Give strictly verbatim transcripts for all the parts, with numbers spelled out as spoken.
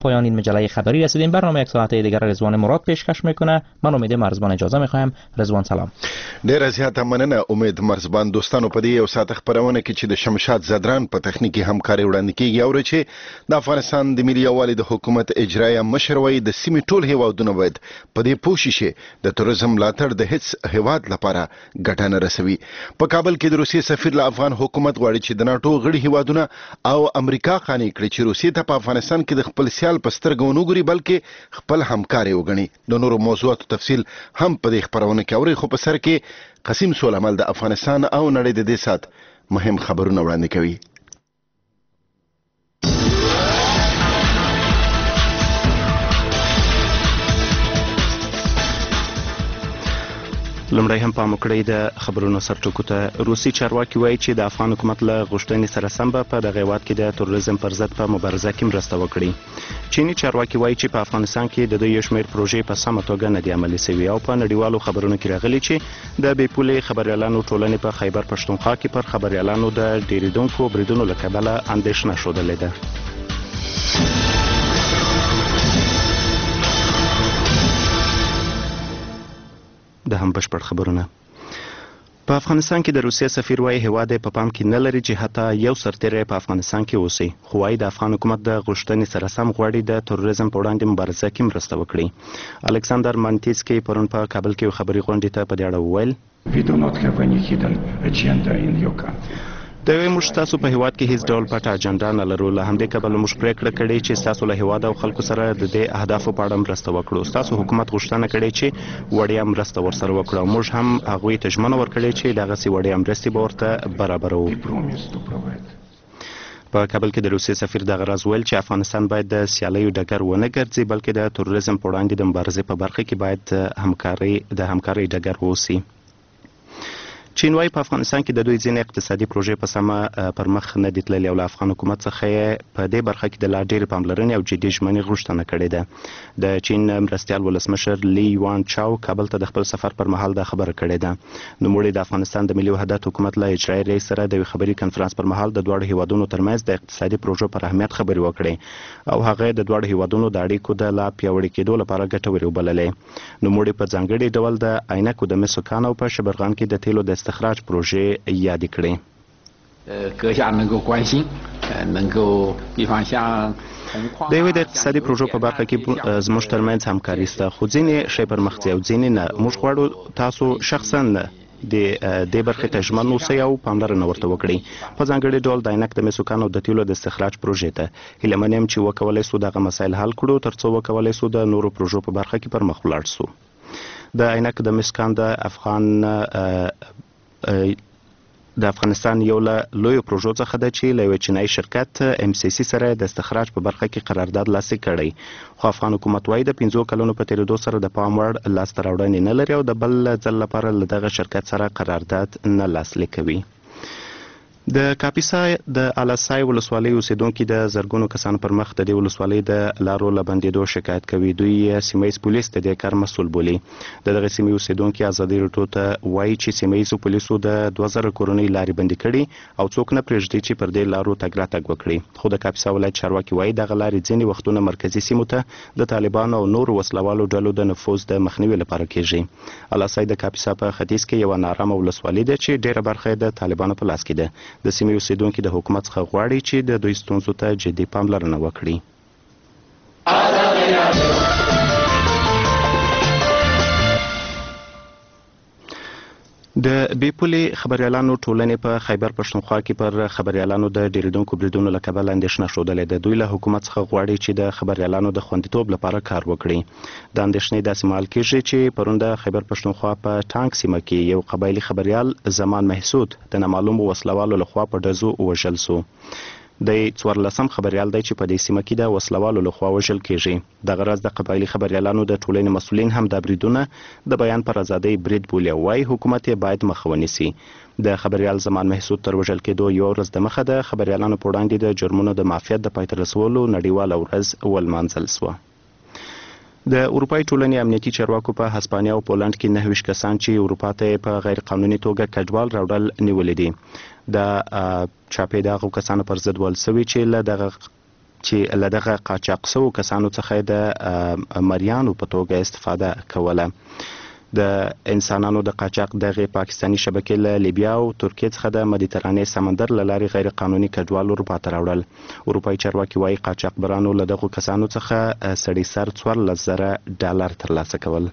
پایان این مجله خبری رسیدیم. برنامه یک ساعته دیگر رضوان مراد پیشکش میکنه. من امید مرزبان اجازه میخوایم. رضوان سلام. ډیره زیاته مننه امید مرزبان. دوستانو په دې یو ساعت خبرونه کې چې د شمشاد زدران په تخنیکی همکاري وړاندې کیږي او چې د افغانستان د ملي یووالي د حکومت اجرایه مشر وایي د سیمې ټول هیوادونه باید په دې پوه شي د توریزم ملاتړ د هیڅ هیواد لپاره ګټه نه رسوي. په کابل کې د روسیې سفیر له افغان حکومت غواړي چې د ناتو غړي هیوادونه او امریکا قانع کړي چې روسیې ته په افغانستان کې د خپل سیال په سترګو ونه ګوري بلکې خپل همکاري وګڼي. د نورو موضوعاتو تفصیل هم په دې خبرونه کې اوري، خو په سر کې قسیم سولمل د افغانستان او نړۍ د دې سات مهم خبرونه وړاندې کوي. لمړی هم پام وکړئ د خبرونو سرټکو ته. روسي چارواکي وایي چې د افغان حکومت له غوښتنې سره سم به په دغه هیواد کې د تروریزم پر ضد په مبارزه کې مرسته وکړي. چیني چارواکي وایي چې په افغانستان کې د دوی یو شمېر پروژې په سمه توګه نه دي عملي شوي او په نړیوالو خبرونو کې راغلي چې د بې پولې خبریالانو ټولنې په خیبر پښتونخوا کې پر خبریالانو د ډیریدونکو بریدونو له کبله اندېښنه ښودلې ده. د هم بشپړ خبرونه. په افغانستان کې د روسیې سفیر وایي هیواد په پام کې نه لري چې حتی یو سرتیری په افغانستان کې اوسي، خو وایي د افغان حکومت د غوښتنې سره سم غواړي د تروریزم په وړاندې مبارزه کې مرسته وکړي. الکساندر مانتیسکی پرون په کابل کې خبري غونډې ته په دې اړه وویل د موږ تاسو په هیواد کې هیڅ ډول پټه اجنډا نه لرو، له همدې کبله موږ پریکړه کړې چې تاسو له هیواد او خلکو سره د دې اهدافو په اړه مرسته وکړو. تاسو حکومت غوښتنه کړې چې وړیا مرسته ورسره وکړو، موږ هم هغوی ته ژمنه ورکړې چې دغسې وړیا مرستې به ورته برابروو. په کابل کې د روسیې سفیر دغه راز ویل چې افغانستان باید د سیالیو ډګر ونه ګرځي بلکې د تروریزم په وړاندې د مبارزې په برخه کې باید همکاري د همکارۍ ډګر واوسي. چین وايي په افغانستان کې د دوی ځینې اقتصادي پروژې په سمه پر مخ نه دي تللې او له افغان حکومت څخه یې په دې برخه کې د لا ډېرې پاملرنې او جدي ژمنې غوښتنه کړې ده. د چین مرستیال ولسمشر لی یوان چاو کابل ته د خپل سفر پر مهال دا خبره کړې ده. نوموړي د افغانستان د ملي وحدت حکومت له اجرایي رئیس سره د یوې خبري کنفرانس پر مهال د دواړو هیوادونو ترمنځ د اقتصادي پروژو پر اهمیت خبرې وکړې او هغه د دواړو هیوادونو د اړیکو د لا پیاوړي کېدو لپاره ګټورې وبللې. نوموړي په ځانګړي ډول د عینکو د مسو کان او په شبرغان کې د تیلو د استخراج پروژې یاد کړي. د یوې د اقتصادي پروژو په برخه کې زموږ ترمنځ همکاري شته، خو ځینې شی پرمخ ځي او ځینې نه. موږ غواړو تاسو شخصا د دې برخې ته ژمن اوسئ او پاملرنه ورته وکړئ. په ځانګړي ډول د عینک د مسو کان او د تیلو د استخراج پروژې ته هیله من یم چې وکولی سو دغه مسایل حل کړو ترڅو وکولی سو د نورو پروژو په برخه کې پر مخ ولاړ سو. د عینک د مسو کان د افغان د افغانستان یو له لویو پروژو څخه ده چې له یوه چینایي شرکت ام سی سی سره د استخراج په برخه کې قرارداد لاسلیک کړی، خو افغان حکومت وایي د پنځو کلونو په تېرېدو سره د پام وړ لاسته راوړنې نه لري او د بل ځل لپاره له دغه شرکت سره قرارداد نه لاسلیک کوي. د کاپیسا د الاسای ولسوالۍ اوسیدونکي د زرګونو کسانو پر مخ د دې ولسوالۍ د لارو له بندېدو شکایت کوي. دوی سیمه ییز پولیس د دې کار مسؤل بولي. د دغه سیمې اوسیدونکي ازادي راډیو ته وایي چې سیمه ییزو پولیسو د دوه زره کورنۍ لارې بندي کړي او څوک نه پرېږدي چې پر دې لارو تګ راتګ وکړي. خو د کاپیسا ولایت چارواکي وایي دغه لارې ځینې وختونه مرکزي سیمو ته د طالبانو او نورو وسلوالو ډلو د نفوذ د مخنیوي لپاره کیږي. الاسای د کاپیسا په ختیځ کې یوه نارامه ولسوالي ده چې ډېره برخه یې د طالبانو په لاس کې ده. د سیمې اوسیدونکي د حکومت څخه غواړي چې د دوی ستونزو ته جدي پاملرنه وکړي. د بې پولې خبریالانو ټولنې په خیبر پښتونخوا کې پر خبریالانو د ډیریدونکو بریدونو له کبله اندېښنه ښودلې ده. دوی له حکومت څخه غواړي چې د خبریالانو د خوندیتوب لپاره کار وکړي. د اندېښنې داسې مهال کېږي چې پرون د خیبر پښتونخوا په ټانک سیمه کې یو قبایلي خبریال زمان محسود د نامعلومو وسلوالو لخوا په ډزو ووژل سو. د څوارلسم خبریال دی چې په دې سیمه کې د وسلوالو لخوا وژل کېږي. دغه راز د قبایلي خبریالانو د ټولنې مسؤلین هم دا بریدونه د بیان پر ازادۍ برید بولي او وایي حکومت یې باید مخه ونیسي. د خبریال زمان محسود تر وژل کېدو یوه ورځ دمخه د خبریالانو په وړاندې د جرمونو د معافیت د پای ته رسولو نړیواله ورځ ولمانځل سوه. د اروپایي ټولنې امنیتي چارواکو په هسپانیا او پولنډ کې نهه ویشت کسان چې اروپا ته په غیر قانوني توګه کډوال راوړل نیولي دي. د چاپې د هغو کسانو پر ضد ویل سوي چې له دغه چې له دغه قاچاق شوو کسانو څخه د مریانو په توګه استفاده کوله. د انسانانو د قاچاق دغه پاکستانی شبکې له لیبیا او ترکیه څخه د مدیترانې سمندر له لارې غیر قانوني کډوال اروپا ته راوړل. اروپایي چارواکي وايي قاچاقبرانو له دغو کسانو څخه سړي سر څوارلس زره ډالر ترلاسه کول.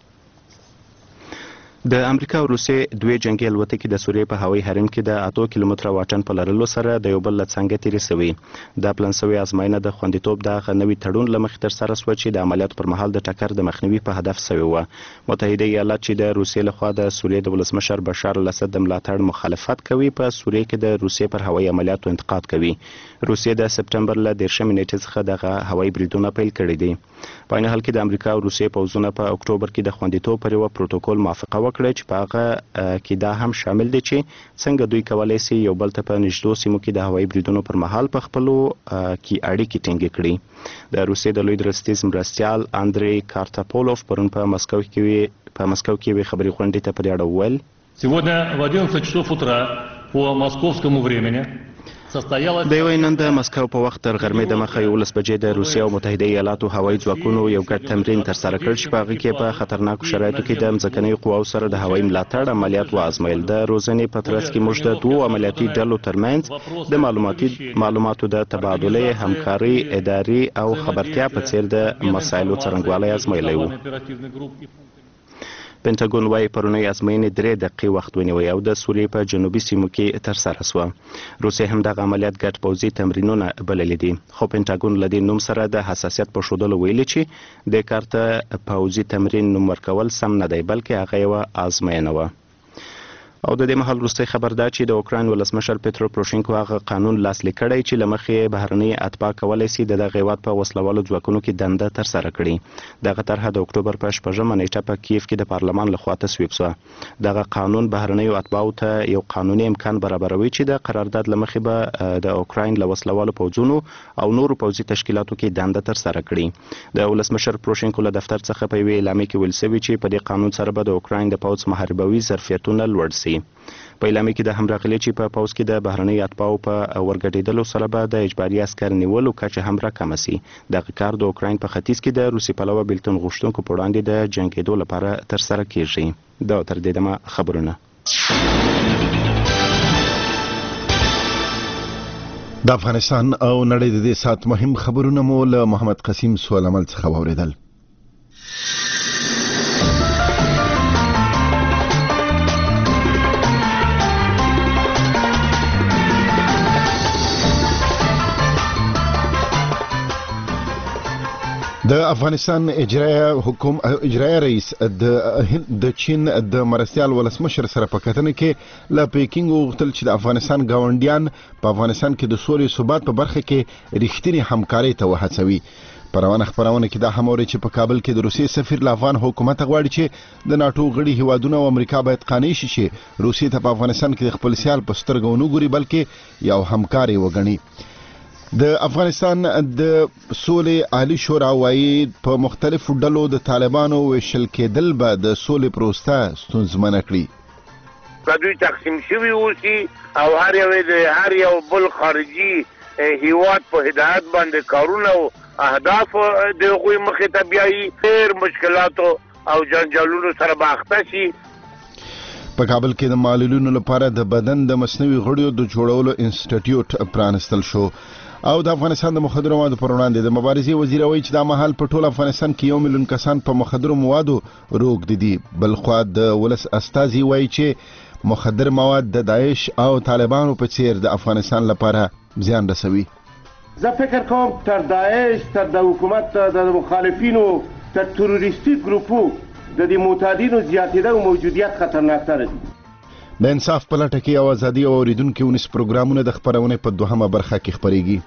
د امریکا او روسیې دوی جنگي الوتکې د سوریې په هوایي حرم کې د اتو کیلومتره واټن په لرلو سره د یو بل له څنګه تیرې سوي. دا پلان سوی ازموینه د خوندیتوب د هغه نوي تړون له مخې ترسره شوه چې د عملیاتو پر مهال د ټکر د مخنیوي په هدف سوی وه. متحده ایالات چې د روسیې لخوا د سوریې د ولسمشر بشار الاسد د ملاتړ مخالفت کوي په سوریې کې د روسیې پر هوایي عملیاتو انتقاد کوي. روسیې د سپټمبر له دېرشمې نیټې څخه دغه هوایي بریدونه پیل کړي دي. په عین حال کې د امریکا او روسیې پوځونه په اکتوبر کې د خوندیتوب پر یوه پروتوکول موافقه وکړه چې په هغه کې دا هم شامل دي چې څنګه دوی کولی شي یو بل ته په نږدې سیمو کې د هوایي بریدونو پر مهال په خپلو کې اړیکې ټینګې کړي. د روسیې د لوی درستیز مرستیال اندری کارتاپولوف پرون په مسکو کې په مسکو کې یوې خبري غونډې ته په دې اړه وویل: Сегодня в одиннадцать часов утра по московскому времени د یوې نن د مسکو په وخت تر غرمې د مخه یولس بجې د روسیې او متحده ایالاتو هوایي ځواکونو یو ګډ تمرین ترسره کړ چې په هغه کې په خطرناکو شرایطو کې د ځمکنیو قواو سره د هوایي ملاتړ عملیات وازمویل. د روزنې په ترڅ کې موږ د دوو عملیاتي ډلو ترمنځ د معلوماتي معلوماتو د تبادلې، همکاري، اداري او خبرتیا په څیر د مسایلو څرنګوالی ازمویلی و. پنټاګون وايي پرونی ازموینې درې دقیقې وخت ونیوی او د سوریې په جنوبي سیمو کې ترسره شوه. روسیې هم دغه عملیات ګډ پوځي تمرینونه بللي دي، خو پنټاګون له دې نوم سره د حساسیت په ښودلو ویلي چې دې کار ته پوځي تمرین نوم ورکول سم نه دی، بلکې هغه یوه ازموینه وه. او د دې مهال وروستی خبر دا چې د اوکراین ولسمشر پیترو پروشینکو هغه قانون لاسلیک کړی چې له مخې بهرني اتباع کولی شي د دغه هیواد په وسلوالو ځواکونو کې دنده ترسره کړي. دغه طرحه د اکتوبر په شپږمه نیټه په کیف کې د پارلمان لخوا تصویب شوه. دغه قانون بهرنیو اتباعو ته یو قانوني امکان برابروي چې د قرارداد له مخې به د اوکراین له وسلوالو پوځونو او نورو پوځي تشکیلاتو کې دنده ترسره کړي. د ولسمشر پروشینکو له دفتر څخه په یوې اعلامیه کې ویل شوي چې په دې قانون سره به د اوکراین د پوځ محاربوي ظرفیتونه لوړ شي. په اعلامیه کې د هم راغلي چې په پوځ کې د بهرنۍ اتباعو په ورګډېدلو سره به د اجباري عسکر نیولو کچه هم راکمه شي. دغه کار د اوکراین په ختیځ کې د روسي پلوه بیلتون غوښتونکو په وړاندې د جنګېدو لپاره ترسره کیږي. دا تر دې دمه خبرونه. د افغانستان او نړۍ د دې سات مهم خبرونه مو له محمد قسیم سوال عمل څخه واوریدل. د افغانستان اجرایه حکومت اجرایه رئیس د د چین د مرستیال ولسمشر سره په کتنه کې له پیکینګ وغوښتل چې د افغانستان ګاونډیان په افغانستان کې د سولې ثبات په برخه کې رښتینی همکاري ته وهڅوي. په روانه خبرونه کې دا هم اوري چې په کابل کې د روسیې سفیر له افغان حکومت غواړي چې د ناتو غړي هیوادونه او امریکا باید قانع شي چې روسیې ته په افغانستان کې خپل سیال په سترګو ونه ګوري بلکې یو همکاري وګڼي. د افغانستان د سولې عالی شورا وايي په مختلفو ډلو د طالبانو ویشل کېدل به د سولې پروسه ستونزمنه کړي. دوی تقسیم شوي اوسي او هر یو د هر یو بل خارجي هیواد په هدایت باندې کارونه او اهداف د هغوی مخې ته بیایي، ډېر مشکلاتو او جنجالونو سره به اخته شي. په کابل کې د معلولینو لپاره د بدن د مصنوعي غړیو د جوړولو انسټیټیوټ پرانستل شو. او د افغانستان د مخدرو موادو پر وړاندې د مبارزې وزیر وایي چې دا مهال په ټول افغانستان کې یو میلیون کسان په مخدرو موادو روږدي دي. بل خوا د ولس استازي وایي چې مخدر مواد د داعش او طالبانو په څیر د افغانستان لپاره زیان رسوي. زه فکر کوم تر داعش تر د حکومت د مخالفینو تر تروریستي ګروپو د دې معتادینو زیاتېدو موجودیت خطرناکتر دي. د انصاف په لټه کې او ازادي او اوریدونکو ونیس پروګرامونه د خبرونه په دوهمه برخه کې خبريږي.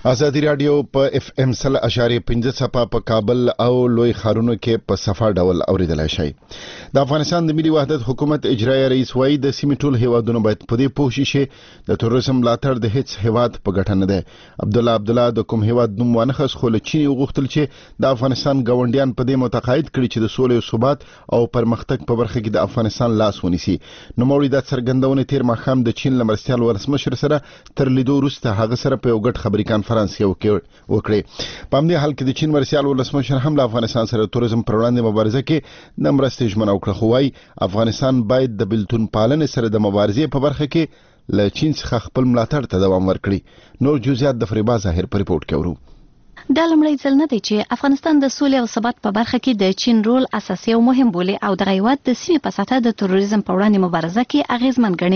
ازادي رادیو په اف ام سل اشاریه پنځه صفه په کابل او لوی خارونو کې په صفه ډول اوریدلای شي. د افغانستان د ملي وحدت حکومت اجرایي رئیس وایي د سیمې ټول هیوادونو باید په دې پوه شي د تروریزم ملاتړ د هیڅ هیواد په ګټه نه دی. عبد الله عبد الله د کوم هیواد نوم وانخس خو له چین وغوښتل چې د افغانستان ګاونډیان په دې متقاعد کړي چې د سولې او ثبات او پرمختګ په برخه کې د افغانستان لاس ونیسي. نو موري د څرګندونه تیر ماخام د چین لمرستیال ولسمشر سره تر لیدو وروسته هغه سره په یو ګډ خبري کانفرنس یو وکړي. په همدې حال کې د چین ورسیال ولسمشر هم له افغانستان سره تورزم پر وړاندې مبارزه کې د مرستې ژمنه وکړه، خو وايي افغانستان باید د بلتون پالنې سره د مبارزې په برخه کې له چین څخه خپل ملاتړ ته دوام ورکړي. نور جزئیات د فریبا ظاهر په ریپورت کې ورو. دا لمړی ځل نه دی چې افغانستان د سولې او ثبات په برخه کې د چین رول اساسي او مهم بولي او د هیواد د سیمې په سطح د تروریزم په وړاندې مبارزه کې اغیزمن ګڼي.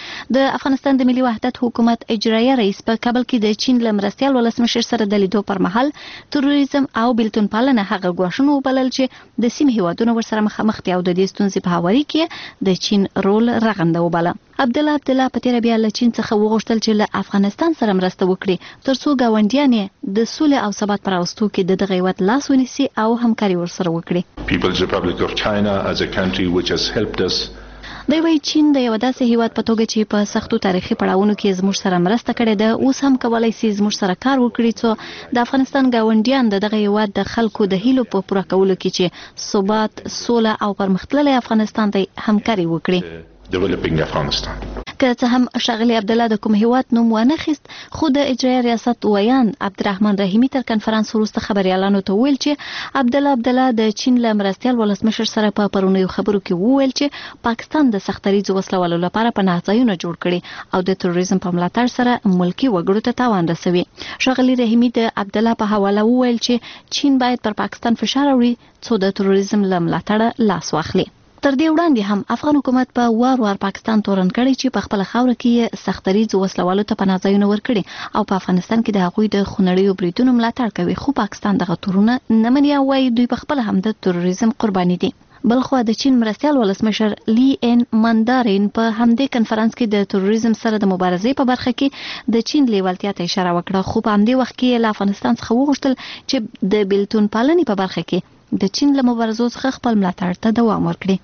د افغانستان د ملي وحدت حکومت اجرایي رئیس په کابل کې د چین لمرستیال ولسمشر سره د لیدو پر مهال تروریزم او بلتون پالنه هغه ګواښونه وبلل چې د سیمې هیوادونو ورسره مخامخ دي او د دې ستونزې په هواري کې د چین رول رغنده وبله. عبد الله عبد الله په تیر بیا له چین څخه وغوښتل چې له افغانستان سره مرسته وکړي ترڅو ګاونډیان د سولې او ثبات پر اوستو کې د دغه هیواد لاس ونیسي او همکاري ورسره وکړي. People's Republic of China as a country which has helped us. دوی وايي چین د یو داسې هیواد په توګه چې په سختو تاریخي پړاوونو کې زموږ سره مرسته کړې ده اوس هم کولای شي زموږ سره کار وکړي څو د افغانستان ګاونډیان د دغه هیواد د خلکو د هیلو په پوره کولو کې چې ثبات، سوله او پرمختللی افغانستان ته همکاري وکړي. Developing Afghanistan. که څه هم ښاغلي عبد الله د کوم هیواد نوم وانخیست خو د اجرایي ریاست ویان عبدالرحمن رحیمي تر کنفرانس وروسته خبريالانو ته ویل چې عبد الله عبد الله د چین له مرستیال ولسمشر سره په پرونیو خبرو کې وویل چې پاکستان د سختریزو وسلوالو لپاره پناه ځایونه جوړ کړي او د تروریزم په ملاتړ سره ملکی وګړو ته تاوان رسوي. ښاغلي رحیمي د عبد الله په حواله وویل چې چین باید پر پاکستان فشار راوړي څو د تروریزم له ملاتړه لاس واخلي. تر دې وړاندې هم افغان حکومت په وار وار پاکستان تورن کړی چې په خپل خاور کې سختریزو وسلوالو ته پناه ځایونه ورکړي او په افغانستان کې د هغوی د خونړیو بریدونو ملاتړ کوي، خو پاکستان دغه تورونه نه مني او وايي دوی په خپل هم د تروریزم قرباني دي. بلخو د چین مرستیال ولسمشر لی ان ماندارین په همدې کنفرانس کې د تروریزم سره د مبارزې په برخه کې د چین لیوالتیا ته اشاره وکړه، خو په همدې وخت کې له افغانستان څخه وغوښتل چې د بلتون پالنې په برخه کې د چین له مبارزو څخه خپل ملاتړ ته دوام ورکړي.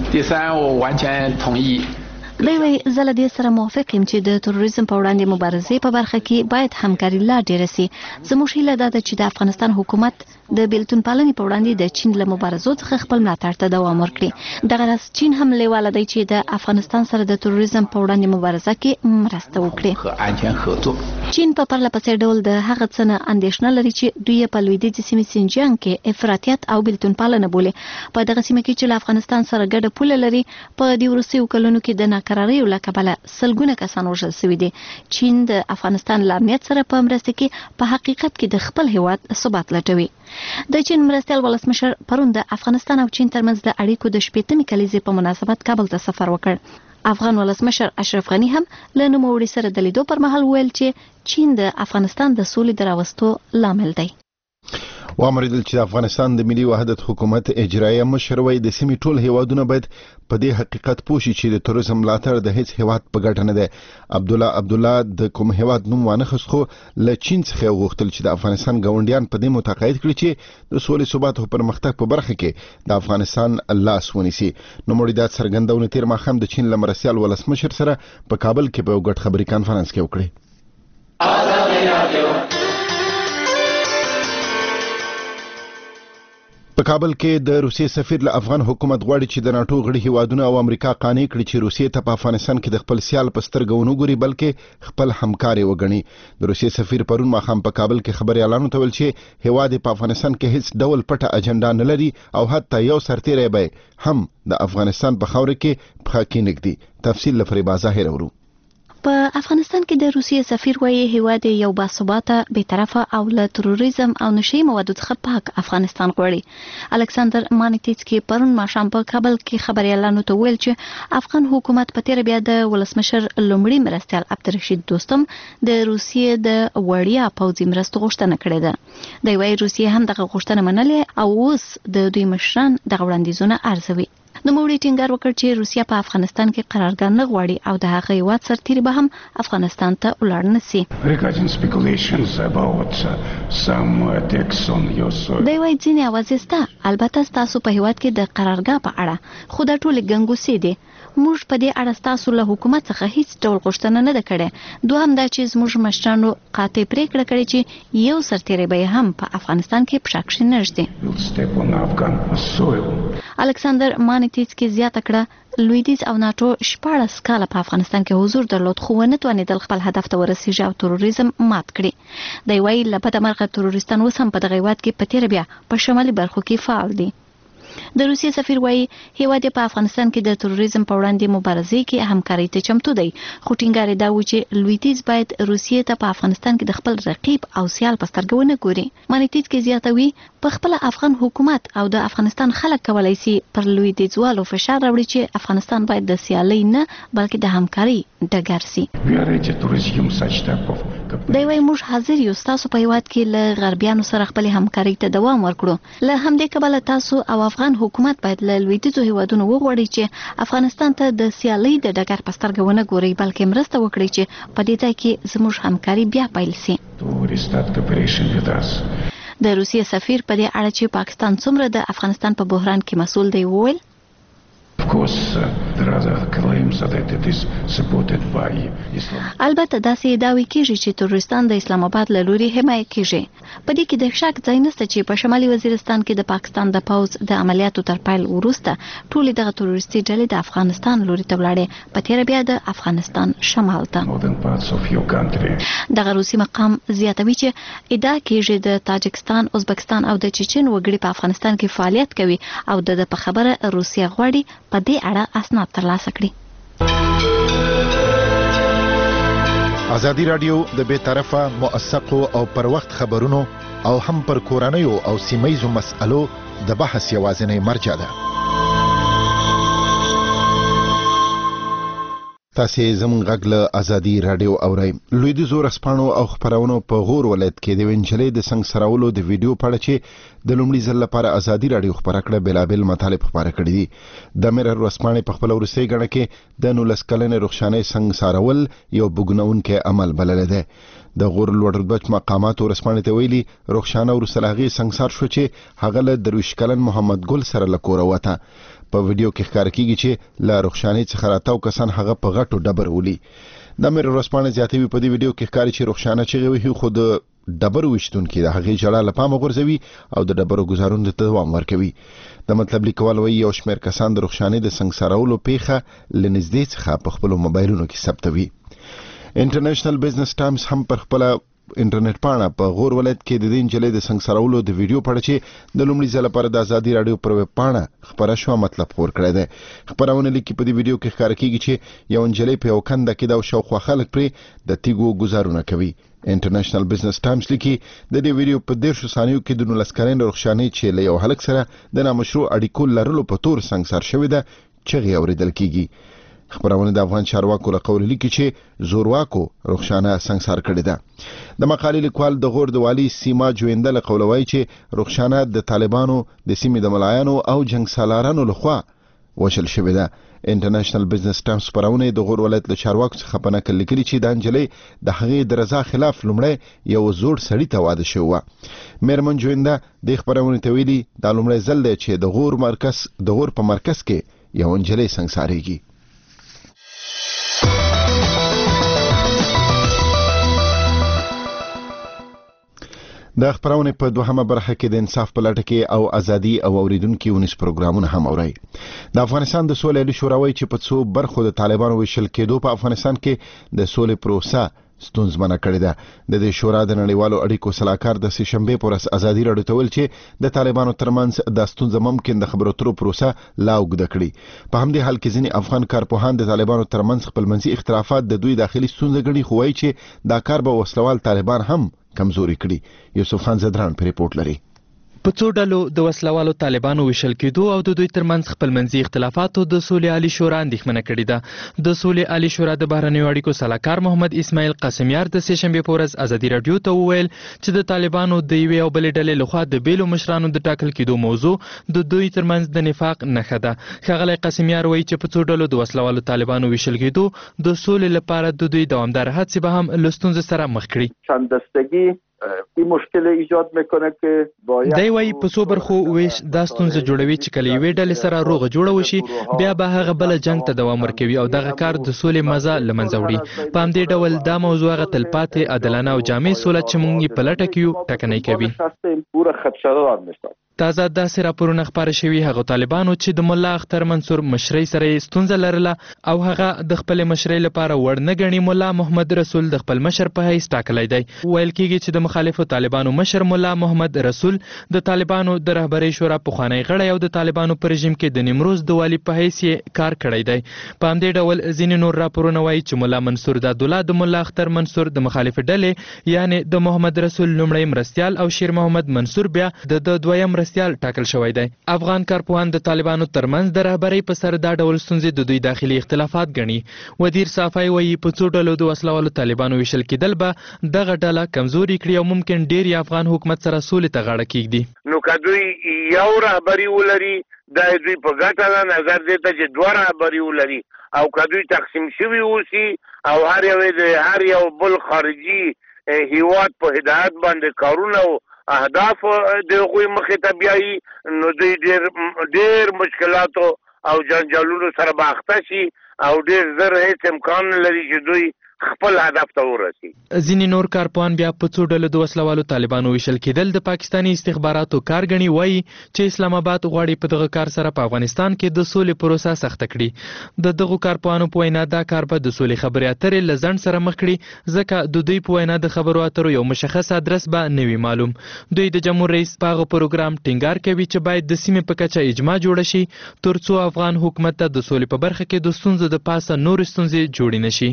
دوی وايي زه له دې سره موافق یم چې د تروریزم په وړاندې مبارزې په برخه کې باید همکاري لا ډیره سي. زموږ هیله دا ده چې د افغانستان حکومت د بلتون پالنې په وړاندې د چین له مبارزو څخه خپل ملاتړ ته دوام ورکړي. دغه راز چین هم لیواله دی چې د افغانستان سره د تروریزم په وړاندې مبارزه کې مرسته وکړي. چین په پرله پسې ډول د هغه څه نه اندېښنه لري چې دوی په لویدیځې سیمې سینجیانګ کې افراطیت او بلتون پالنه بولي. په دغه سیمه کې چې له افغانستان سره ګډه پوله لري په دې وروستیو کلونو کې د ناکراریو له کبله سلګونه کسان وژل شوي دي. چین د افغانستان له امنیت سره په مرسته کې په حقیقت کې د خپل هیواد ثبات لټوي. د چین مرستیال ولسمشر پرون د افغانستان او چین ترمنځ د اړیکو د شپږمې کلیزې په مناسبت کابل ته سفر وکړ. افغان ولسمشر اشرف غنی هم له نوموړي سره د لیدو پر مهال ویل چې چین د افغانستان د سولې د راوستو لامل دی. وامریدل چې افغانستان د ملي وحدت حکومت اجرایي مشر وایي د سیمې ټول هیوادونه باید په دې حقیقت پوه شي چې د تروریزم ملاتړ د هیڅ هیواد په ګټه نه دی. عبد الله عبد الله د کوم هیواد نوم وانخست خو له چین څخه وغوښتل چې د افغانستان ګاونډیان په دې متقاعد کړي چې د سولې ثبات او پرمختګ په برخه کې د افغانستان لاس ونیسي. نو مړي د څرګندونه تیر ماخام د چین لمرستیال ولسمشر سره په کابل کې په یو ګډ خبري کانفرنس کې وکړي. په کابل کې د روسیې سفیر له افغان حکومت غواړي چې د ناتو غړي هیوادونه او امریکا قانع کړي چې روسیې ته په افغانستان کې د خپل سیال په سترګو ونه ګوري بلکې خپل همکاري وګڼي. د روسیې سفیر پرون ماخام په کابل کې خبريالانو ته ویل چې هیواد په افغانستان کې هیڅ ډول پټه اجنډا نه لري او حتی یو سرتیری به هم د افغانستان په خاور کې پخا کې نګدي. تفصیل لفریبا ظاهر ورو. په افغانستان کې د روسیې سفیر وایي هیواد یو باثباته بی‌طرفه او له تروریزم او نشي موادو څخه پاک افغانستان غواړي. الکساندر مانیټیسکي پرون ماښام په کابل کې خبريالانو ته ویل چې افغان حکومت په تیر بیا د ولسمشر لومړي مرستیال عبدالرشید دوستم د روسیې د وړیا پوځي مرستو غوښتنه کړې ده. دوی وايي روسیې هم دغه غوښتنه منلې او اوس د دوی مشران دغه وړاندیزونه ارزوي. نو موږ ټینګار وکړ چې روسیا په افغانستان کې قرارګاه نه غواړي او د هغه هیواد سرتیري به به هم افغانستان ته ولاړ نشي. Regarding speculations about uh, some attacks on your soil. دوی وايي ځینې اوازې سته، البته ستاسو په هیواد کې د قرارګاه په اړه، خو دا ټولې ګنګوسې دي. موږ په دې اړه ستاسو له حکومت څخه هیڅ ډول غوښتنه نه ده کړې. دوهم دا چې زموږ مشرانو قاطع پریکړه کړې چې یو سرتیری به هم په افغانستان کې پښه کښېنږدي. الکساندر مانیتیسکي زیاته کړه لویدیځ او ناتو شپاړس کاله په افغانستان کې حضور درلود، خو ونه توانېدل خپل هدف ته ورسیږي او تروریزم مات کړي. دی وايي له بده مرغه تروریستان اوس هم په دغه هیواد کې په تېره بیا په شمالي برخو کې فعال دي. د روسیې سفیر وايي هیواد په افغانستان کې د تروریزم په وړاندې مبارزې کې همکاري ته چمتو دی، خو ټینګار دا و چې لویدیځ باید روسیې ته په افغانستان کې د خپل رقیب او سیال په سترګه ونه ګوري. مانیتیسکي زیاتوي په خپل افغان حکومت او د افغانستان خلک کولای شي پر لویدیځوالو فشار راوړي چې افغانستان باید د سیالۍ نه بلکې د همکاري ډګر شي. دی وايي موږ حاضر یو ستاسو په هیواد کې له غربیانو سره خپل همکاري ته دوام ورکړو. له همدې کبله تاسو او افغان حکومت باید له لویدیځو هیوادونو وغواړي چې افغانستان ته د سیالۍ د ډګر په سترګه ونه ګوري، بلکې مرسته وکړي چې په دې ځای کې زموږ همکاري بیا پیل شي. د روسیې سفیر په دې اړه چې پاکستان څومره د افغانستان په بحران کې مسؤل دی وویل Of course, uh, there are other claims that it is supported by Islam. البته داسې ادعاوې کیږي چې تروریستان د اسلام آباد له لوري حمایت کیږي. په دې کې د شک ځای نشته چې په شمالي وزیرستان کې د پاکستان د پوځ د عملیاتو تر پیل وروسته ټولې دغه تروریستي ډلې د افغانستان لوري ته ولاړې، په تېره بیا د افغانستان شمال ته. دغه روسي مقام زیاتوي چې ادعا کیږي د تاجکستان، ازبکستان او د چچن وګړي په افغانستان کې فعالیت کوي او د په خبره روسیه غواړي په دې اړه اسناد ترلاسه کړي. ازادي رادیو د بې طرفه موثقو او پر وخت خبرونو او هم پر کورنیو او سیمایزو مسألو د بحث یوازینی مرجع ده. تاسې زموږ غږ له ازادي رادیو اورئ. لویدیځو ورځپاڼو او خپرونو په غور ولایت کې د یوې نجلۍ د څنګ سرولو د ویډیو په اړه چې د لومړي ځل لپاره ازادي رادیو خپره کړه بېلابېل مطالب خپاره کړي دي. د میرر ورځپاڼې په خپله وروستۍ ګڼه کې د نولس کلنې رخشانۍ څنګ سارول یو بوږنونکی عمل بللی دی. د غور لوړ رتبه مقاماتو ورځپاڼې ته ویلي رخشانه وروسته له هغې سنګسار شو چې هغه له درویشت کلن محمد ګل سره له کوره وته. په ویډیو کې ښکاره کیږي چې له رخشانۍ څخه راتاو کسان هغه په غټو ډبر ولي. د میرر ورځپاڼې زیاتوي په دې ویډیو کې ښکاري چې رخشانه چغې وهي خو د ډبرو ویشتونکي د هغې ژړا له پامه غورځوي او د ډبرو ګزارونو ته دوام ورکوي. د مطلب لیکوال وایي یو شمېر کسان د رخشانۍ د سنګسارولو پیښه له نږدې څخه په خپلو موبایلونو کې ثبتوي. انټرنیشنل بزنس ټایمز هم پر خپله انټرنیټ پاڼه په غور ولایت کې د دې نجلۍ د سنګسارولو د ویډیو په اړه چې د لومړي ځل لپاره د ازادي راډیو پر ویب پاڼه خپره شوه مطلب خپور کړی دی. خپرونه لیکي په دې ویډیو کې ښکاره کیږي چې یو نجلۍ په یو کنده کې ده او شاوخوا خلک پرې د تیږو ګزارونه کوي. انټرنیشنل بزنس ټایمز لیکي د دې ویډیو په دیرشو ثانیو کې د نولس کلنې رخشانۍ چې له یو هلک سره د نامشروع اړیکو لرلو په تور سنګسار شوې ده چغې اورېدل کیږي. خبرونه د افغان چارواکو له قوله لیکي چې زورواکو رخشانه سنګسار کړې ده. د مقالې لیکوال د غور د والي سیما جوینده له قوله وایي چې رخشانه د طالبانو د سیمې د ملایانو او جنګ سالارانو لخوا وشل شوې ده. انټرنیشنل بزنس ټایمز خبرونه د غور ولایت له چارواکو څخه په نقل لیکلي چې د نجلۍ د هغې د رضا خلاف لومړی یو زوړ سړي ته واده شوی وه. میرمن جوینده دې خبرونې ته ویلي دا لومړی ځل دی چې د غور مرکز د غور په مرکز کې یو نجلۍ سنګسارېږي. د خبرونه په دوهمه برخه کې د انصاف په لټه کې او ازادي او اوریدونکو ونیس پروګرامونه هم اوري. د افغانستان د سولې شوراوي چې په څو برخو د طالبانو وشل کېدو په افغانستان کې د سولې پروسه ستونزمنه کړې ده. د دې شورا د نړیوالو اړیکو صلاحکار د سې شنبې پر ورځ ازادي راډیو ته ویل چې د طالبانو ترمنځ د ستونزه ممکن د خبرو اترو پروسه لا اوږده کړي. په همدې حال کې ځینې افغان کارپوهان د طالبانو ترمنځ خپلمنځي اختلافات د دوی داخلي ستونزه ګڼي، خو وایي چې دا کار به وسلوال طالبان هم کمزوري کړي. یوسف خان زدران په ریپورت لري. په څو ډلو د وسلوالو طالبانو ویشل کېدو او د دوی ترمنځ خپلمنځي اختلافاتو د سولې عالي شورا اندېښمنه کړې ده. د سولې عالي شورا د بهرنیو اړیکو سلاکار محمد اسماعیل قاسمیار د سې شنبې په ورځ ازادي راډیو ته وویل چې د طالبانو د یوې او بلې ډلې لخوا د بیلو مشرانو د ټاکل کېدو موضوع د دوی ترمنځ د نفاق نښه ده. ښاغلی قاسمیار وایي چې په څو ډلو د وسلوالو طالبانو ویشل کېدو د سولې لپاره د دوی دوامداره هڅې به هم له ستونزې سره مخ کړي. چندستگی این مشکل ایجاد میکنه که باید دی وایي په څو برخو ویش دا ستونزه جوړوي چې کله یوې ډلې سره روغه جوړه وشي بیا به هغه بله جنګ ته دوام ورکوي او دغه کار د سولې مزه له منځه وړي. په همدې ډول دا موضوع هغه تلپاتې عادلانه او جامع سوله چې موږ یې په لټه کې یو ټکنۍ کوي. تازه داسې راپورونه خپاره شوي هغو طالبانو چې د ملا اختر منصور مشرۍ سره یې ستونزه لرله او هغه د خپلې مشرۍ لپاره وړ نه ګڼي ملا محمد رسول د خپل مشر په حیث ټاکلی دی. ویل کېږي چې د مخالفو طالبانو مشر ملا محمد رسول د طالبانو د رهبرۍ شورا پخوانی غړی او د طالبانو په رژیم کې د نیمروز د والي په حیث یې کار کړی دی. په همدې ډول ځینې نور راپورونه وایي چې ملا منصور دادالله د ملا اختر منصور د مخالفې ډلې یعنې د محمد رسول لومړی مرستیال او شیر محمد منصور بیا د دویم مرستیال ټاکل شوی دی. افغان کارپوهان د طالبانو ترمنځ د رهبرۍ په سر دا ډول ستونزې د دوی داخلي اختلافات ګڼي. ودیر صافی وایي په څو ډلو د وسلوالو طالبانو ویشل کېدل به دغه ډله کمزوري کړي او ممکن ډیر یې افغان حکومت سره سولې ته غاړه کېږدي. نو که دوی یو رهبري ولري دا دوی په ګټه ده، نظر دې ته چې دوه رهبري ولري او که دوی تقسیم شوي اوسي او هر یو د هر یو بل خارجي هیواد په هدایت باندې کارونه او اهداف د هغوی مخې ته بیایي نو دوی ډېر ډېر مشکلاتو او جنجالونو سره به اخته شي او ډېر زر هیڅ امکان نه لري چې دوی خپل هدف ته ورسي. ځینې نور کارپوهان بیا په څو ډلو د وسلوالو طالبانو ویشل کېدل د پاکستاني استخباراتو کار ګڼي. وایي چې اسلام آباد غواړي په دغه کار سره په افغانستان کې د سولې پروسه سخته کړي. د دغو کارپوهانو په وینا دا کار به د سولې خبرې اترې له ځنډ سره مخ کړي ځکه د دوی په وینا د خبرو اترو یو مشخص ادرس به نه وي معلوم. دوی د جمهور رئیس په هغه پروګرام ټینګار کوي چې باید د سیمې په کچه اجماع جوړه شي تر څو افغان حکومت ته د سولې په برخه کې د ستونزو د پاسه نور ستونزې جوړې نشي.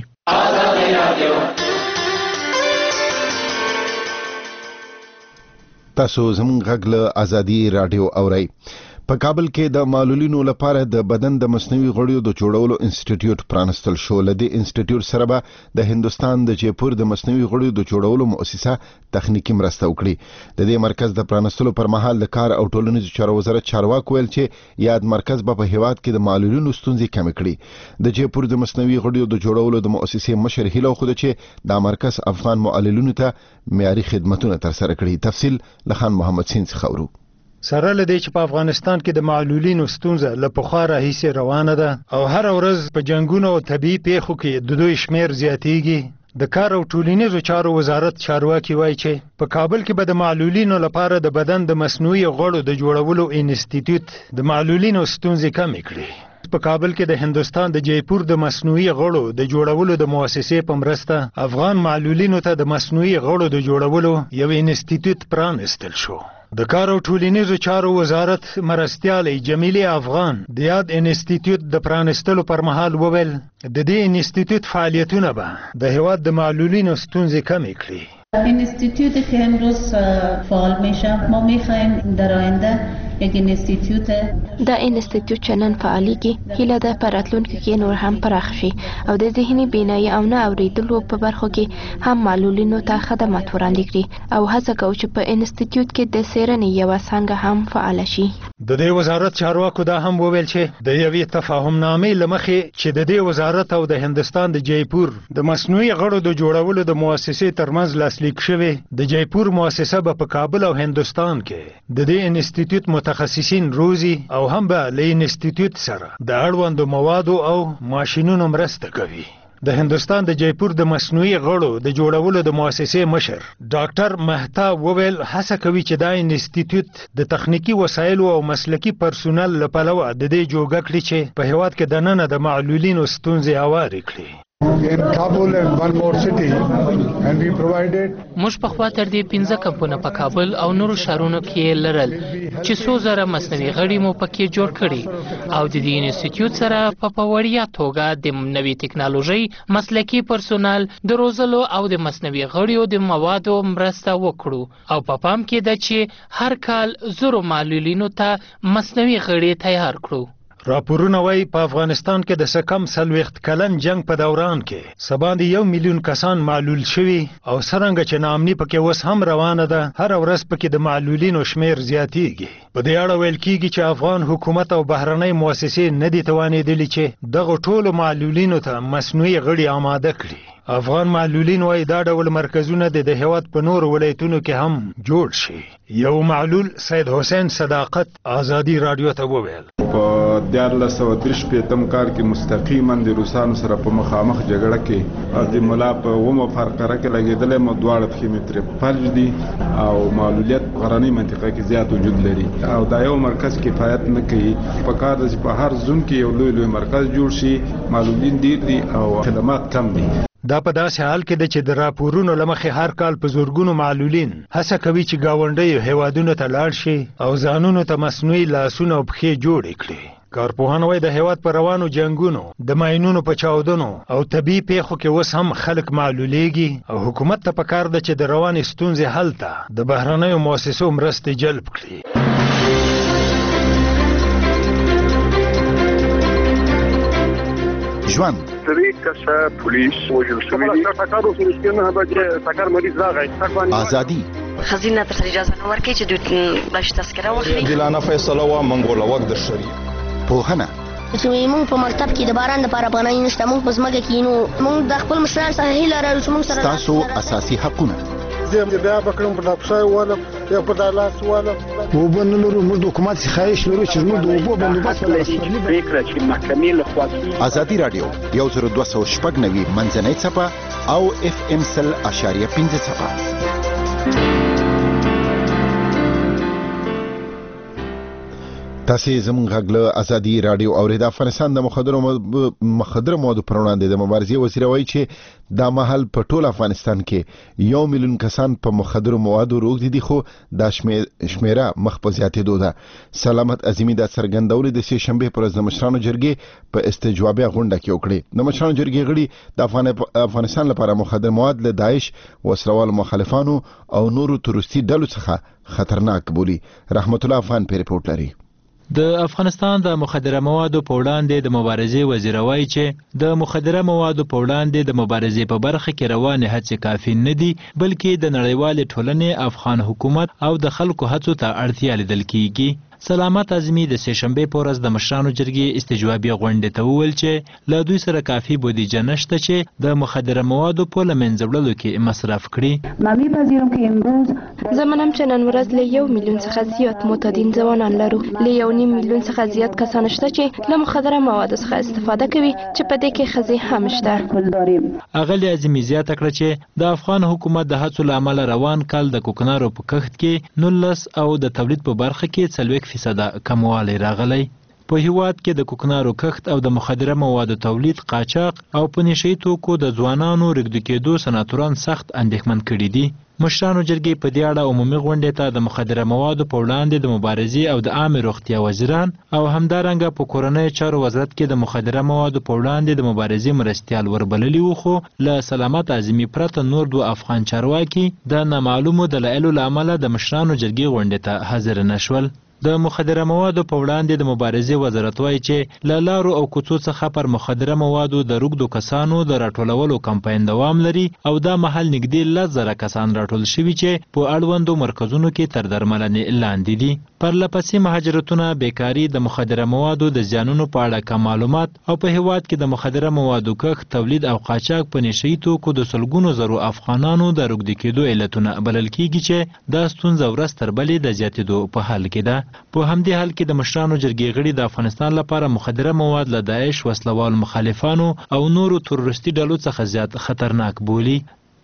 تاسو زموږ غږ له ازادي راډیو اورئ. په کابل کې د معلولینو لپاره د بدن د مصنوعي غړیو د جوړولو انسټیټیوټ پرانستل شو. له دې انسټیټیوټ سره به د هندستان د جیپور د مصنوعي غړیو د جوړولو مؤسسه تخنیکی مرسته وکړي. د دې مرکز د پرانستلو پر مهال د کار او ټولنیزو چارو وزارت چارواکو ویل چې یاد مرکز به په هیواد کې د معلولینو ستونزې کمې کړي. د جیپور د مصنوعي غړیو د جوړولو د مؤسسې مشر هیله خوده چې دا مرکز افغان معلولینو ته معیاري خدمتونه ترسره کړي. تفصیل لخان محمد سین څخه اورو. سره لدی چې په افغانستان کې د معلولینو ستونزه له پخوا راهیسې روانه ده او هر ورځ په جنگونو او طبي پیښو کې د دوی شمیر زیاتیږي. د کار او ټولنیزو چارو وزارت چارواکي وایي چې په کابل کې به د معلولینو لپاره د بدن د مصنوعي غړو د جوړولو انسټیټیوټ د معلولینو ستونزې کمې کړي. په کابل کې د هندستان د جیپور د مصنوعي غړو د جوړولو د مؤسسې په مرسته افغان معلولینو ته د مصنوعي غړو د جوړولو یو انسټیټیوټ پرانستل شو. د کار او ټولنیزو چارو وزارت مرستیالی جمیلې افغان د یاد انسټیټیوټ د پرانستلو پر مهال وویل د دې انسټیټیوټ فعالیتونه به د هیواد د معلولینو ستونزې کمې کړي. اینستیتوتی که امروز فعال میشه ما میخوایم در آینده یک اینستیتوت دا اینستیتوت چې نن فعالیږي هیله ده په راتلونکي کې نور هم پراخ شي او د ذهني بینایي او نه اوریدلو په برخو کې هم معلولینو ته خدمات وړاندې کړي او هڅه کوو چې په اینستیتوت کې د څیړنې یوه څانګه هم فعاله شي. د دې وزارت چارواکو دا هم وویل چې د یوې تفاهمنامې له مخې چې د دې وزارت او د هندستان د جیپور د مصنوعي غړو د جوړولو د مؤسسې ترمنځ لاسلیک شوی د جیپور مؤسسه به په کابل او هندستان کې د دې انسټیټیوټ متخصصین روزي او هم به له انسټیټیوټ سره د اړوندو موادو او ماشینونو مرسته کوي. د هندستان د جیپور د مصنوعي غړو د جوړولو د مؤسسې مشر ډاکټر مهتاب وویل هڅه کوي چې دا انسټیټیوټ د تخنیکی وسایلو او مسلکی پرسونل له پلوه د دې جوړه کړي چې په هیواد کې د نن د معلولینو ستونزې هوارې کړي. in Kabul and one more city and we provided موږ په خوا تر دې پنځه کمپونه په کابل او نورو ښارونو کې لرل چې څو زره مصنوعي غړي مو پکې جوړ کړي او د دې انسټیټیوټ سره په وړیا توګه د نوې ټکنالوژي مسلکي پرسونل د روزلو او د مصنوعي غړیو د موادو مرسته وکړو او په پام کې ده چې هر کال زرو معلولینو ته مصنوعي غړي تیار کړو. راپورونه وایي په افغانستان کې د څه کم څلوېښت کلن جنگ په دوران کې څه باندې یو میلیون کسان معلول شوي او څرنګه چې ناامني پکې اوس هم روانه ده هره ورځ پکې د معلولینو شمیر زیاتیږي. په دې اړه ویل کیږي چې افغان حکومت او بهرنۍ موسسې نه دي توانېدلي چې دغو ټولو معلولینو ته مصنوعي غړي آماده کړي. افغان معلولین وایي دا ډول مرکزونه د د هیواد په نورو ولایتونو کې هم جوړ شي. یو معلول سید حسین صداقت ازادي رادیو ته وویل په دیارلس سوه درې شپېتم کال کې مستقیما د روسانو سره په مخامخ جګړه کې د ملا په اومه فرقره کې لګېدلی مو دواړه پښې مې ترې فلج دي او معلولیت غرنۍ منطقه کې زیات وجود لري او دا یو مرکز کفایت نه کوي. په کار ده چې په هر زون کې یو لوی لوی مرکز جوړ شي. معلولین ډېر دي او خدمات کم دي. دا په داسې حال کې ده چې د راپورونو له مخې هر کال په زورګونو معلولین هڅه کوي چې ګاونډیو هیوادونو ته لاړ شي او ځانونو ته مصنوعي لاسونه او پښې جوړې کړي. کارپوهان وایي د هیواد په روانو جنګونو د ماینونو په چاودنو او طبیعي پیښو کې اوس هم خلک معلولیږي او حکومت ته پکار ده چې د روانې ستونزې حل ته د بهرنیو مؤسسو مرستې جلب کړي. ژوند درې کسه پولیس وژل شوي دي. ټکر وشو چې نه به چې ټکر مریض راغی. ازادي خزینه ته اجازه نه ورکړي چې دوی بلش تذکره واخلي. عادلانه فیصله و منګوله وخت در شری. پوهنه چې موږ په مکتب کې د باران لپاره افغانۍ نشته موږ په ځمکه کې نو موږ د خپل مشران څخه هیله لرو چې موږ سره تاسو اساسي حقونه زه بیا بکړم په ډاکټر والم یا په دالاس والم وبو نه لرو موږ د حکومت څخه خواهش لرو چې موږ د وبو بندوبست ولرو. فکر چې محکمې له خوا ازادي رادیو یو زر دوه سوه شپږ نوي منځنۍ څپه او اف ام سل اشاریه پنځه څپه. تاسې زموږ غږ له ازادي رادیو اورئ. د افغانستان د مخدرو مخدره موادو پر وړاندې د مبارزې وزیر وایي چې دا مهال په ټول افغانستان کې یو میلیون کسان په مخدرو موادو روږدي دي خو دا شمیره مخ په زیاتېدو ده. سلامت عظیمي دا څرګندولې د سې شنبې پر ورځ د مشرانو جرګې په استجوابیه غونډه کې وکړې. د مشرانو جرګې غړي د افغانستان لپاره مخدر مواد له داعش وسلوال مخالفانو او نورو تروریستي ډلو څخه خطرناک بولي. رحمت الله افغان په ریپورت لري. د افغانستان د مخدره موادو په وړاندې د مبارزې وزیر وایي چې د مخدره موادو په وړاندې د مبارزې په برخه کې روانې هڅې کافي نه دي بلکې د نړیوالې ټولنې افغان حکومت او د خلکو هڅو ته اړتیا لیدل کیږي. سلامت عظیمي د سې شنبې په ورځ د مشرانو جرګې استجوابیه غونډې ته وویل چې له دوی سره کافي بودیجه نشته چې د مخدره موادو په له منځه وړلو کې مصرف کړي. زه منم چې نن ورځ له یو میلیون څخه زیات معتادین ځوانان لرو. له یو نیم میلیون څخه زیات کسان شته چې له مخدره موادو څخه استفاده کوي چې په دې کې ښځې هم شته. اغلې عظیمي زیاته کړه چې د افغان حکومت د هڅو له امله روان کال د کوکنارو په کښت کې نولس او د تولید په برخه کې څلوېښت فیصده کموالی راغلی. په هیواد کې د کوکنارو کښت او د مخدره موادو تولید، قاچاق او په نشهیي توکو د ځوانانو رږدو کېدو سناتوران سخت اندېښمن کړي دي. مشرانو جرګې په دې اړه عمومي غونډې ته د مخدره موادو په وړاندې د مبارزې او د عامې روغتیا وزیران او همدارنګه په کورنیو چارو وزارت کې د مخدره موادو په وړاندې د مبارزې مرستیال وربللي وو خو له سلامت عظیمي پرته نور دوه افغان چارواکي د نامعلومو دلایلو له امله د مشرانو جرګې غونډې ته حاضر نه شول. د مخدره موادو په وړاندې د مبارزې وزارت وایي چې له لارو او کوڅو څخه پر مخدره موادو د روږدو کسانو د راټولولو کمپاین دوام لري او دا مهال نږدې لس زره کسان راټول شوي چې په اړوندو مرکزونو کې تر درملنې لاندې دي. پرلپسې مهاجرتونه، بیکاري، د مخدره موادو د زیانونو په اړه کم معلومات او په هیواد کې د مخدره موادو کښت، تولید او قاچاق په نشهیي توکو د سلګونو زرو افغانانو د روږدي کېدو علتونه بلل کیږي چې دا ستونزه ورځ تر بلې د زیاتېدو په حال کې ده. په همدې حال کې د مشرانو جرګې غړي د افغانستان لپاره مخدره مواد له داعش، وسلوال مخالفانو او نورو تروریستي ډلو څخه زیات خطرناک بولي.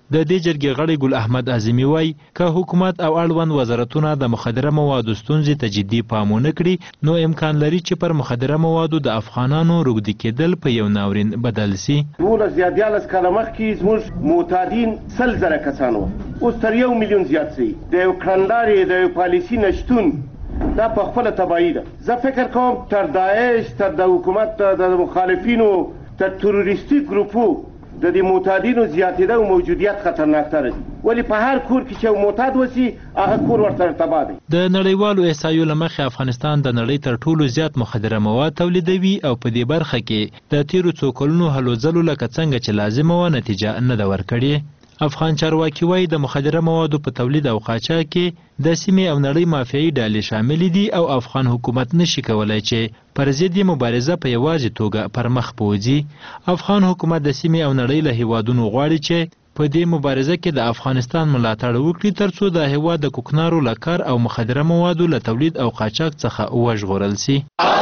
د دې جرګې غړی ګل احمد اعظمي وایي که حکومت او اړوند وزارتونه د مخدره موادو ستونزې ته جدي پام ونه کړي نو امکان لري چې پر مخدره موادو د افغانانو روږدي کېدل په یو ناورین بدل سي. دولس یا دیارلس کاله مخکې زموږ معتادین سل زره کسان وو، اوس تر یو میلیون زیات شوي. د یو کړنلارې د یو پالیسي نشتون دا په خپله تباهي ده. زه فکر کوم تر داعش، تر د حکومت د مخالفینو، تر تروریستي ګروپو د دې معتادینو زیاتېده او موجودیت خطرناکتره دي. ولې په هر کور کې چې یو معتاد وسي هغه کور ورسره تباه دی. د نړیوالو احصایو له مخې افغانستان د نړۍ تر ټولو زیات مخدره مواد تولیدوي او په دې برخه کې د تیرو څو کلونو هلو ځلو لکه څنګه چې لازمه وه نتیجه نه ده ورکړې. افغان چارواکي وایي د مخدره موادو په تولید او قاچاق کې د سیمې او نړۍ مافیایي ډلې شاملې دي او افغان حکومت نشي کولای چې پر ضد یې مبارزه په یوازې توګه پر مخ بوځي. افغان حکومت د سیمې او نړۍ له هیوادونو غواړي چې په دې مبارزه کې د افغانستان ملاتړ وکړي ترڅو د هیواد د کوکنارو له کار او مخدره موادو له تولید او قاچاق څخه وژغورل سي.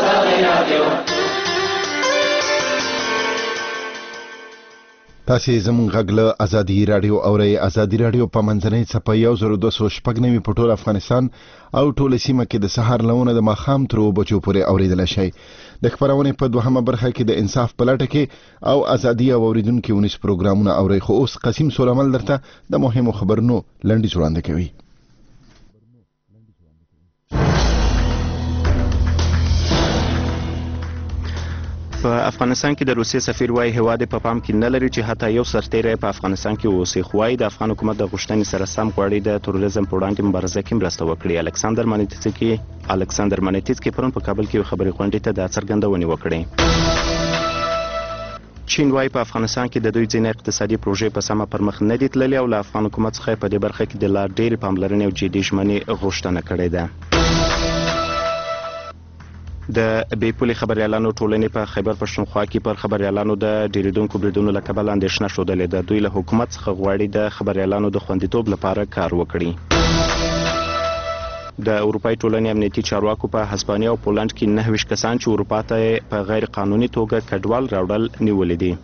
تاسې زموږ غږ له ازادي راډیو اورئ. ازادي راډیو په منځنۍ څپه یو زر دوه سوه شپږ نوي په ټول افغانستان او ټوله سیمه کې د سهار له اوونه د ماښام تر اوه بجو پورې اورېدلی شئ. د خپرونې په دوهمه برخه کې د انصاف په لټه کې او ازادي او اوریدونکي ونیس پروګرامونه اورئ. خو اوس قسیم سورامل درته د مهمو خبرونو لنډیز وړاندې کوي. په افغانستان کې د روسیې سفیر وایي هیواد په پام کې نه لري چې حتی یو سرتیری په افغانستان کې اوسي، خو وایي د افغان حکومت د غوښتنې سره سم غواړي د تروریزم په وړاندې مبارزه کې مرسته وکړي. الکساندر مانیتسکي الکساندر مانیتسکي پرون په کابل کې خبري غونډې ته د څرګندونې وکړې. چین وایي په افغانستان کې د دوی ځینې اقتصادي پروژې په سمه پر مخ نه دي تللي او له افغان حکومت څخه په دې برخه کې د لا ډېرې پاملرنې او جدي ژمنې غوښتنه کړې ده. د بې پولې خبریالانو ټولنې په خیبر پښتونخوا کې پر خبریالانو د ډیریدونکو بریدونو له کبله اندېښنه ښودلې ده. دوی له حکومت څخه غواړي د خبریالانو د خوندیتوب لپاره کار وکړي. د اروپایي ټولنې امنیتي چارواکو په هسپانیا او پولنډ کې نهه ویشت کسان چې اروپا ته په غیر قانوني توګه کډوال راوړل نیولي دي.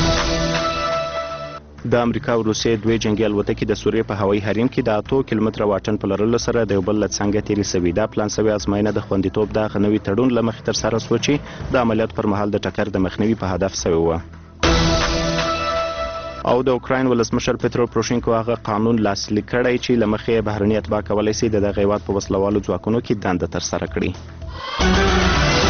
د امریکا او روسیې دوی جنګي الوتکې د سوریې په هوایي حریم کې د اتو کیلومتره واټن په لرلو سره د یو بل له څنګه تېرې سوي. دا پلان سوې ازموینه د خوندیتوب د هغه نوي تړون له مخې ترسره سوه چې د عملیاتو پر مهال د ټکر د مخنیوي په هدف سوې وه. او د اوکراین ولسمشر پترو پروشینکو هغه قانون لاسلیک کړی چې له مخې بهرني اتباع کولی سي د دغه هیواد په وسلوالو ځواکونو کې دنده ترسره کړي.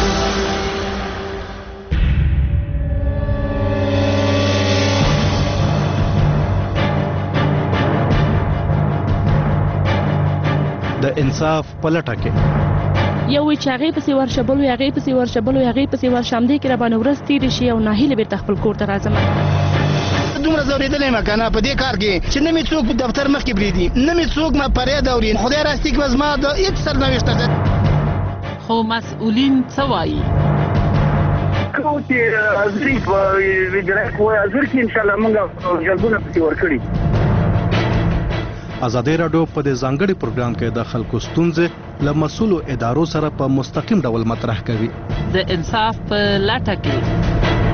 د انصاف په لټه کې یو وی چې هغې پسې ورشه بل وی هغې پسې ورشه بل وی هغې پسې ورشه همدې کې راباندې ورځ تېرې شي او ناهیلې بېرته خپل کور ته راځم. دومره ځورېدلی یم که نه په دې کار کې چې نه مې څوک دفتر مخکې پرېږدي، نه مې څوک ما فریاد اوري. خدای راستي که زما د هېڅ سرنوشته ده. خو مسؤلین څه وایي؟ کوم چې حاضري په وجرایت وایي حاضر کې انشاءالله موږ جلبونه پسې ورکړي. ازادي راډیو په دې ځانګړي پروګرام کې د خلکو ستونزې له مسؤلو ادارو سره په مستقیم ډول مطرح کوي. د انصاف په لټه کې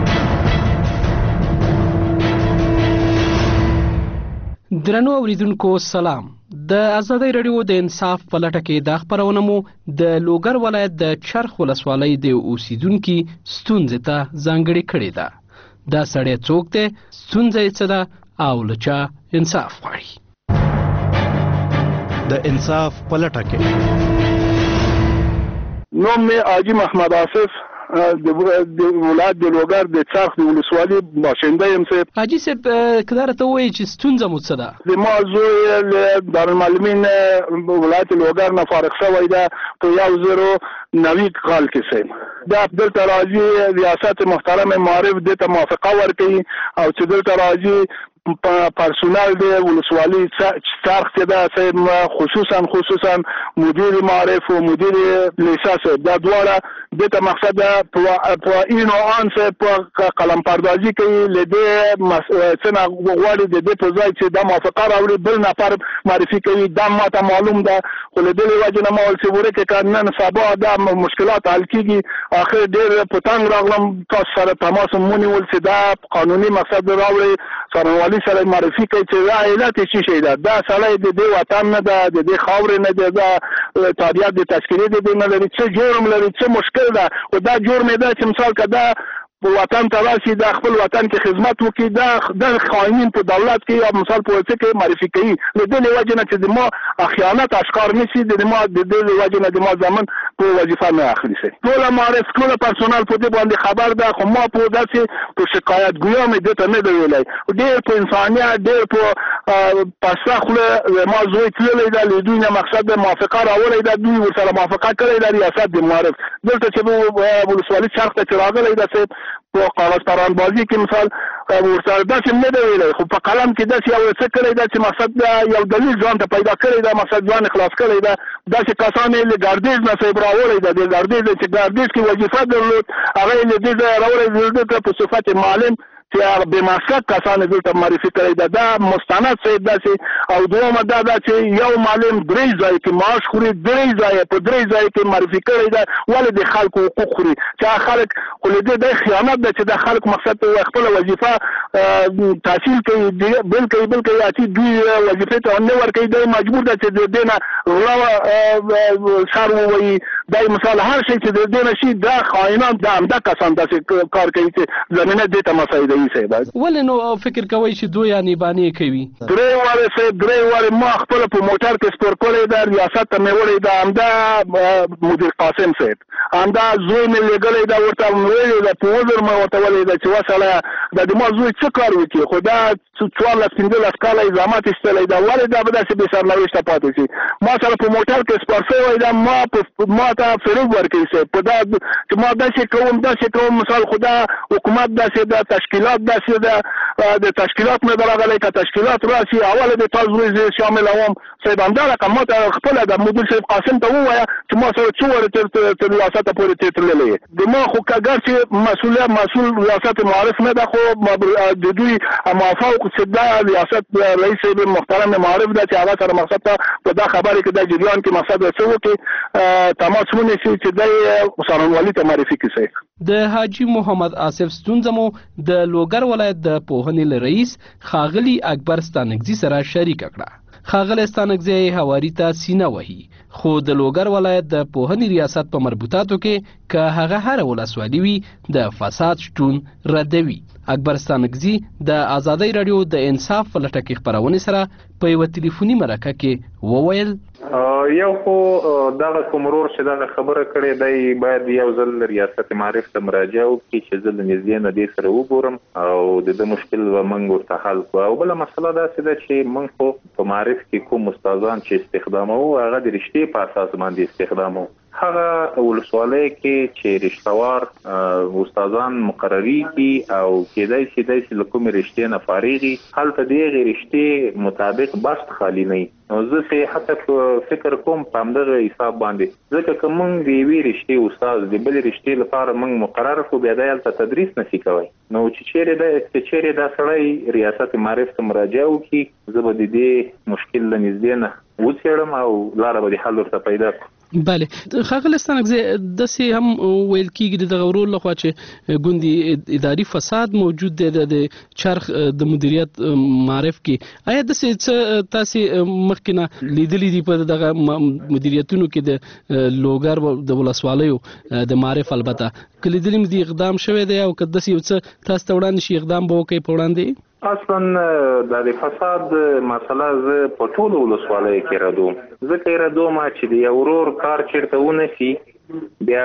درنو اوریدونکو سلام. د ازادي راډیو د انصاف په لټه کې دا خبرونه مو د لوګر ولایت د چرخ ولسوالۍ د اوسیدونکو ستونزې ته ځانګړې کړې ده. دا سړی څوک دی، ستونزه یې څه ده او له چا انصاف غواړي. د انصاف په لټه کې نوم مې حاجي محمد آصف د ولایت د لوګر د چرخ د ولسوالۍ باشنده یم. صاحب حاجي صاحب که دا راته ووایي چې ستونزه مو څه ده؟ زما زوی له دارالمعلمین ولایت لوګر نه فارغ شوی ده په یو زرو نوي کال کې. صاحب دا دلته راځي ریاست محترم معارف دې ته موافقه ورکوي او چې دلته راځي پرسونل دی ولسوالۍ چرخ کې ده صاحب، خصوصا خصوصا مدیر معارف و مدیر لیسه صاحب، دا دواړه دې ته مقصد په این او آن صاحب په قلم پردازي کوي. له دې څه نه غواړي د دې په ځای چې دا موافقه راوړي بل نفر معرفي کوي. دا ماته معلوم ده خو له دې وجې نه ما ویل چې ورکې که نن سبا دا مشکلات حل کېږي. اخر ډېر په تنګ راغلم تاسو سره تماس مو ونیول چې دا قانوني مقصد راوړي څارنوالي دوی سره معرفي کوي چې دا علت یې څه شی ده. دا سړی د دې وطن نه ده، د دې خاورې نه ده، دا تابعیت د تشکیلي د دې نه لري، څه جرم لري، څه مشکل ده. او دا جرم یې ده چې مثال که دا وطن ته راشي، دا خپل وطن کې خدمت وکړي، دا د خاینین په دولت کې یا مثال په وجه کې معرفي کوي. له دې وجه نه چې د ما خیانت اشکار نشي، د ما د دې وجه نه د ما ځمن په وظیفه نه اخلي سي. ټول معرف ټول پرسونل په دې باندې خبر ده، خو ما په داسې په شکایت ګویا مې دته نه دی ویلای. ډېر په انسانیت، ډېر په پاسخله ما زوی تللی ده، له دوی نه مقصد د موافقه راوړی ده، دوی ورسره موافقه کړې ده ریاست د معرف. دلته چې ولسوالي څرخ ته چې راغلی ده په کاغذ پران بازی کې مثال ورسره داسې نه دی ویلی، خو په قلم کې داسې یو څه کړی ده چې مقصد یو دلیل ځان ته پیدا کړی ده، مقصد ځان خلاص کړی ده. داسې کسان یې له ګردیز نه صاحب راوړی ده، د ګردیز چې ګردیز کې وظیفه درلود، هغه یې له دې ځایه راوړی دلته په صفت معلم چې بې مسلک کسان دلته معرفي کړی ده. دا مستند صاحب داسې. او دویمه دا ده چې یو معلم درې ځای کې معاش خوري، درې ځایه په درې ځای کې معرفي کړی ده. ولې د خلکو حقوق خوري؟ چې خلک خو له دې دا خیانت ده چې د خلک مقصد ته خپله وظیفه تحصیل کوي، بل کوي بل کوي، چې دوی وظیفې ته نه ورکوي. دی مجبور ده چې د دې نه غلا سر ووایي. دا مثال هر شی چې د دې نه شي، دا خاینان دا همدا کسان داسې کار کوي چې زمینه دې ته مساعده وي. ولې نو فکر کوئ چې دوی یعنې بانې کوي؟ درې وارې صاحب درې وارې ما خپله په موټر کې سپور کړی ده، ریاست ته مې وړی ده. همدا مدیر قاسم صاحب، همدا زوی مې لېږلی ده، ورته مې ویلې ده، په عذر مې ورته ویلې ده چې وسړیه دا د ما زوی څه کار وکړي، خو دا څوارلس پنځلس کاله یې زحمت ایستلی ده، ولې دا به داسې بې سرنوشته پاتې شي. ما سره په موټر کې سپور شوی ده، ما ما ته فریب ورکوي صاحب په دا چې ما داسې کوم داسې کوم. مثال خو دا حکومت داسې ده، تشکیلات داسې ده، د تشکیلات نه درغلی که تشکیلات راشي اوله د تا زوی زه شاملوم صاحب. همدا رقم ما ته خپله د مدیر صاحب قاسم ته ووایه چې ما سره څو ورې تر ریاسته پورې تې تللی یې. د ما خو که ګر چې مسؤلیت مسؤل ریاست معارف نه ده، خو د دوی موافق چې دا ریاست رئیس صاحب محترم معارف ده چې هغه سره مقصد ته په دا خبرې کې دا جریان کې مقصد څه وکړي، تماس ونیسي چې دی څارنوالي ته معرفي کړي صاحب. د حاجي محمد آصف ستونزه مو د لوګر ولایت د پوهنې رئیس ښاغلي اکبر ستانکزي سره شریک کړه. ښاغلی ستانکزي هواري ته سینه وهي، خو د لوګر ولایت د پوهنې ریاست په مربوطاتو کې که هغه هره ولسوالي وي د فساد شتون ردوي. اکبر ستانکزي د ازادۍ راډیو د انصاف په لټه کې خپرونې سره په یوه تلیفوني مرکه کې وویل یو خو دغه کوم ورور چې دغه خبره کړې دی باید یو ځل ریاست معارف ته مراجعه وکړي چې زه له نږدې نه دې سره وګورم او د ده مشکل به موږ ورته حل کړو. او بله مسله داسې ده چې موږ خو په معارف کې کوم استادان چې استخداموو هغه د رشتې په اساس باندې استخداموو. هغه ولسوالۍ کې چې رشتهوار استادان مقرریږي او کېدای شي داسې له کومې رشتې نه فارغي، هلته د هغې رشتې مطابق بست خالي نه وي. نو زه چې حتی فکر کوم په همدغه حساب باندې، ځکه که موږ د یوې رشتې استاد د بلې رشتې لپاره موږ مقرر کړو، بیا دی هلته تدریس نشي کوی. نو چې چیرې دا چې چیرې دا سړی ریاست معارف ته مراجعه وکړي، زه به د دې مشکل له نږدې نه وڅېړم او لاره به د حل ورته پیدا کړو. بله ښاغلی ستانکزي داسې هم ویل کېږي د دغه ورور لخوا چې ګوندې اداري فساد موجود دی د چرخ د مدیریت معارف کې. آیا داسې څه تاسې مخکې نه لیدلي دي په دغه مدیریتونو کې د لوګر د ولسوالیو د معارف؟ البته که لیدلي مې دي اقدام شوی دی او که داسې یو څه تاسو ته وړاندې شي اقدام به وکړئ په وړاندې؟ اصلا د فساد مسله زه په ټولو ولسوالیو کې ردوم، ځکه یې ردوم چې د یو ورور کار چېرته ونسي، بیا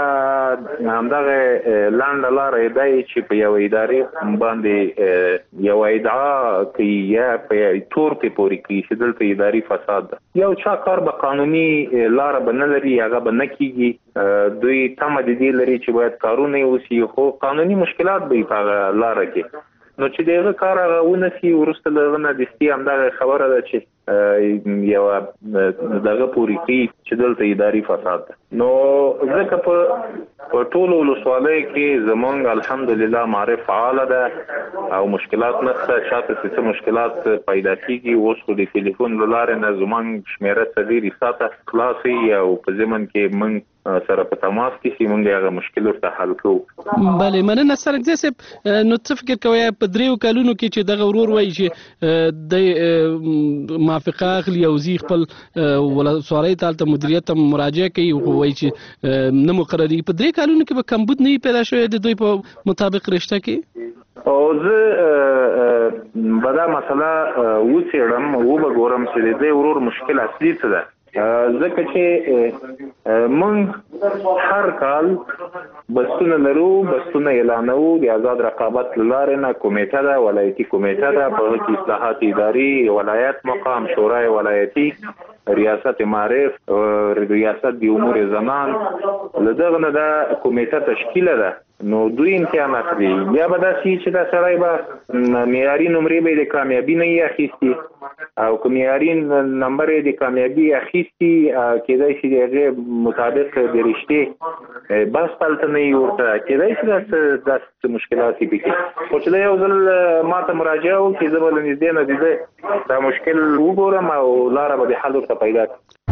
هغه همدغه لنډه لاره یې دی چې په یوه ادارې باندې یوه ادعا کوي یا په تور پې پورې کوي چې دلته اداري فساد ده. یو چا کار به قانوني لاره به نه لري، هغه به نه کېږي. دوی تمه د دې لري چې باید کارونه یې وسي، خو قانوني مشکلات به یې په هغه لاره کې. نو چې د هغه کار هغه ونسي، وروسته له هغه نه دستي همدغه خبره ده چې یوه دغه پورې کوي چې دلته اداري فساد ده. نو ځکه په ټولو ولسوالیو کې زمونږ الحمدلله معارف فعاله ده او مشکلات نشته. شاته چې څه مشکلات پیدا کېږي، اوس خو د ټلیفون له لارې نه زمونږ شمېره څلېرې ساعته خلاص وي او په ضمن کې موږ سره په تماس کې چې موږ هغه مشکل ورته حل کوو. بله مننه سرکزی صاحب. نو څه فکر کوئ په دریو کلونو کې چې دغه ورور وایي چې د موافقه اخلي او زی خپل ولسوالۍ ته هلته مدیریت ته مراجعه کوي او وایي چې نه مقرریږي، په درې کلونو کې به کمبود نه وي پیدا شوی د دوی په مطابق رشته کې؟ او زه به دا مسله وڅېړم او به ګورم چې د دې ورور مشکل اصلي څه ده، ځکه چې موږ هر کال بستونه لرو، بستونه اعلانوو د آزاد رقابت له لارې نه. کمیټه ده، ولایتي کمیټه ده، په هغه کې اصلاحات اداري، ولایت مقام، شورای ولایتي، ریاست معارف، ریاست د امور زنان، له دغه نه دا کمیټه تشکیله ده. نو دوی امتحان اخلي، بیا به داسې چې دا سړی به معیاري نمرې به د کامیابي نه یې اخیستي او که معیاري نمبر یې د کامیابي اخیستي کېدای شي د هغې مطابق د رشتې بس هلته نه وي ورته، کېدای شي داسې داسې مشکلات یې پکې. خو چې دا یو ځل ما ته مراجعه وکړي زه به له نږدې نه د ده دا مشکل وګورم او لاره به د حل ورته پیدا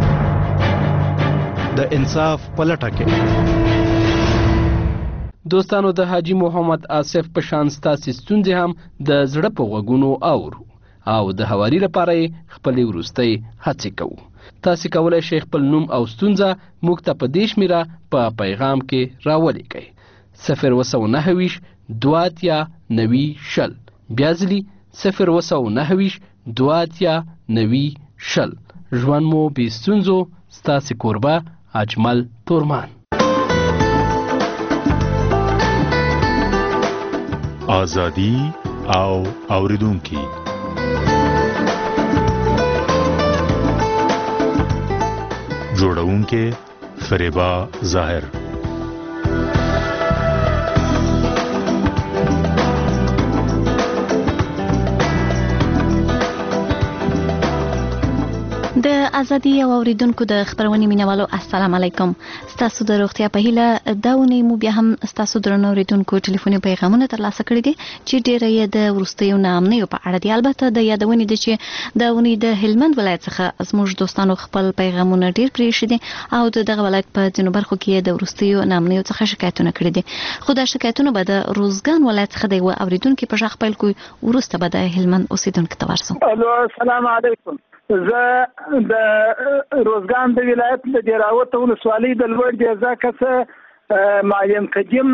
کړم. د انصاف په لټه کې دوستانو د حاجی محمد آصف په شان ستاسې ستونزې هم د زړه په غوږونو اورو او د هواري لپاره یې خپلې وروستۍ هڅې کوو. تاسې کولی شئ خپل نوم او ستونزه موږ ته په دې شمېره په پیغام کې راولیکئ: صفر اووه سوه نهه ویشت دوه اتیا نوي شل. بیا ځلي صفر اووه سوه نهه ویشت دوه اتیا نوي شل. ژوند مو بې ستونزو، ستاسې کوربه اجمل تورمان. آزادی او اوریدونکي جوړونکي فریبا ظاهر. د ازادي او اوریدونکو د خبرونې مینوالو السلام علیکم. ستاسو د روغتیا په هیله دا ونې مو بیا هم ستاسو درنو اوریدونکو ټلیفوني پیغامونه ترلاسه کړي دي چې ډیره یې د وروستیو نامنیو په اړه دي. البته د یادونې دي چې د ونې د هلمند ولایت څخه زموږ دوستانو خپل پیغامونه ډیر پرېښي دي او د دغه ولایت په ځینو برخو کې د وروستیو نامنیو څخه شکایتونه کړي دي. خو دا شکایتونه به د روزګان ولایت څخه د یوه اوریدونکي په غږ پیل کوي، وروسته به د هلمند اوسیدونکو ته ورسو. الو السلام علیکم. زه د روزګان د ولایت د ډیراوت ولسوالۍ د لوړ جزا کسه معلم قدیم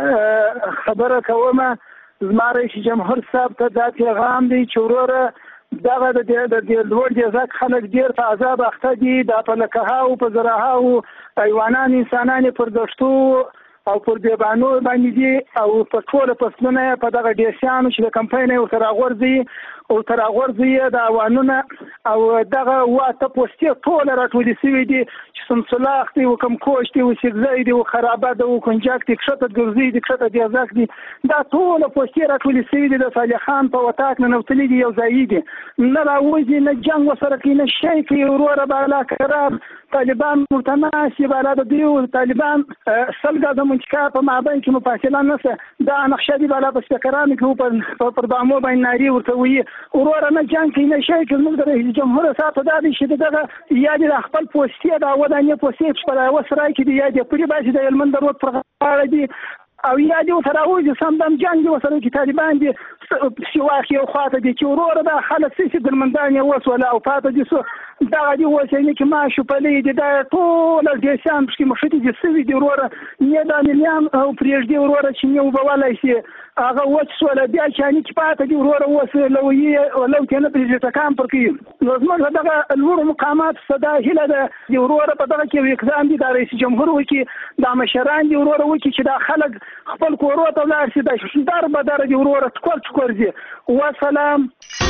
خبره کوم. زما رئیس جمهور صاحب ته دا پیغام دی چې وروره دغه د لوړ جزا خلک ډیر په عذاب اخته دي، دا په لکهاو په زراهاو حیوانان انسانان پر دشتو او پر دیبانو باندې دي او په ټوله فصلونه په دغه ډیسیانو چې د کمپاین او تر غورځي او تر غورځي د اوانونه او دغه واته پوسټي ټوله راټولې شوي دي چې سمسلاخ دي او کم کوش دي او سیګزای دي او خرابه ده او کنجاک دي کښته ګرځي دي کښته دیازاک دي، دا ټوله پوسټي راټولې شوي دي. د صالح خان په وطاق نه نوتلي دي، یو ځای دي، نه راوځي نه جنګ وسره کوي نه شی کوي. وروره بالا کرار طالبان مرتناسي بالا د دیو طالبان سلګه د منطقه په مابین کې مفاصله نسه دا نقشه دی بالا په سپیکرانو کې په پر دامو باندې ناری ورته وي. وروره نه جنګ کوي نه شی کوي. موږ د رئیس جمهور صاحب ته دا دی چې دغه یا د خپل پوسټي دا ودانې پوسټي چې په وسرای کې دی یا د پرې باندې د هلمند روډ پر غاړه دي او یا دې ورته راوځي سمدم جنګ دي ورسره کې طالبان دي سواخ یو خواته دي چې وروره دا خلک سیسي درمندان یې وسوله او پاته دي سو دغه دي اوسېنې کې ماشو پلې دي دا ټوله دیسان پکې مخټې دي سوي دي وروره نه دا مليان او پرېږدي وروره چې نه وبولای شي هغه وڅوله بیا چې نه کې پاته دي وروره وسه لوی ولو کنه پرېږدي کام پر کې نو زموږ دغه لوړ مقامات صدا هله ده دی وروره په دغه کې اقدام دي د رئیس جمهور وکي د مشران دي وروره وکي چې دا خلک خپل کورو ته لاړ شي د شندار بدر دي وروره ټکول ټکول دي. والسلام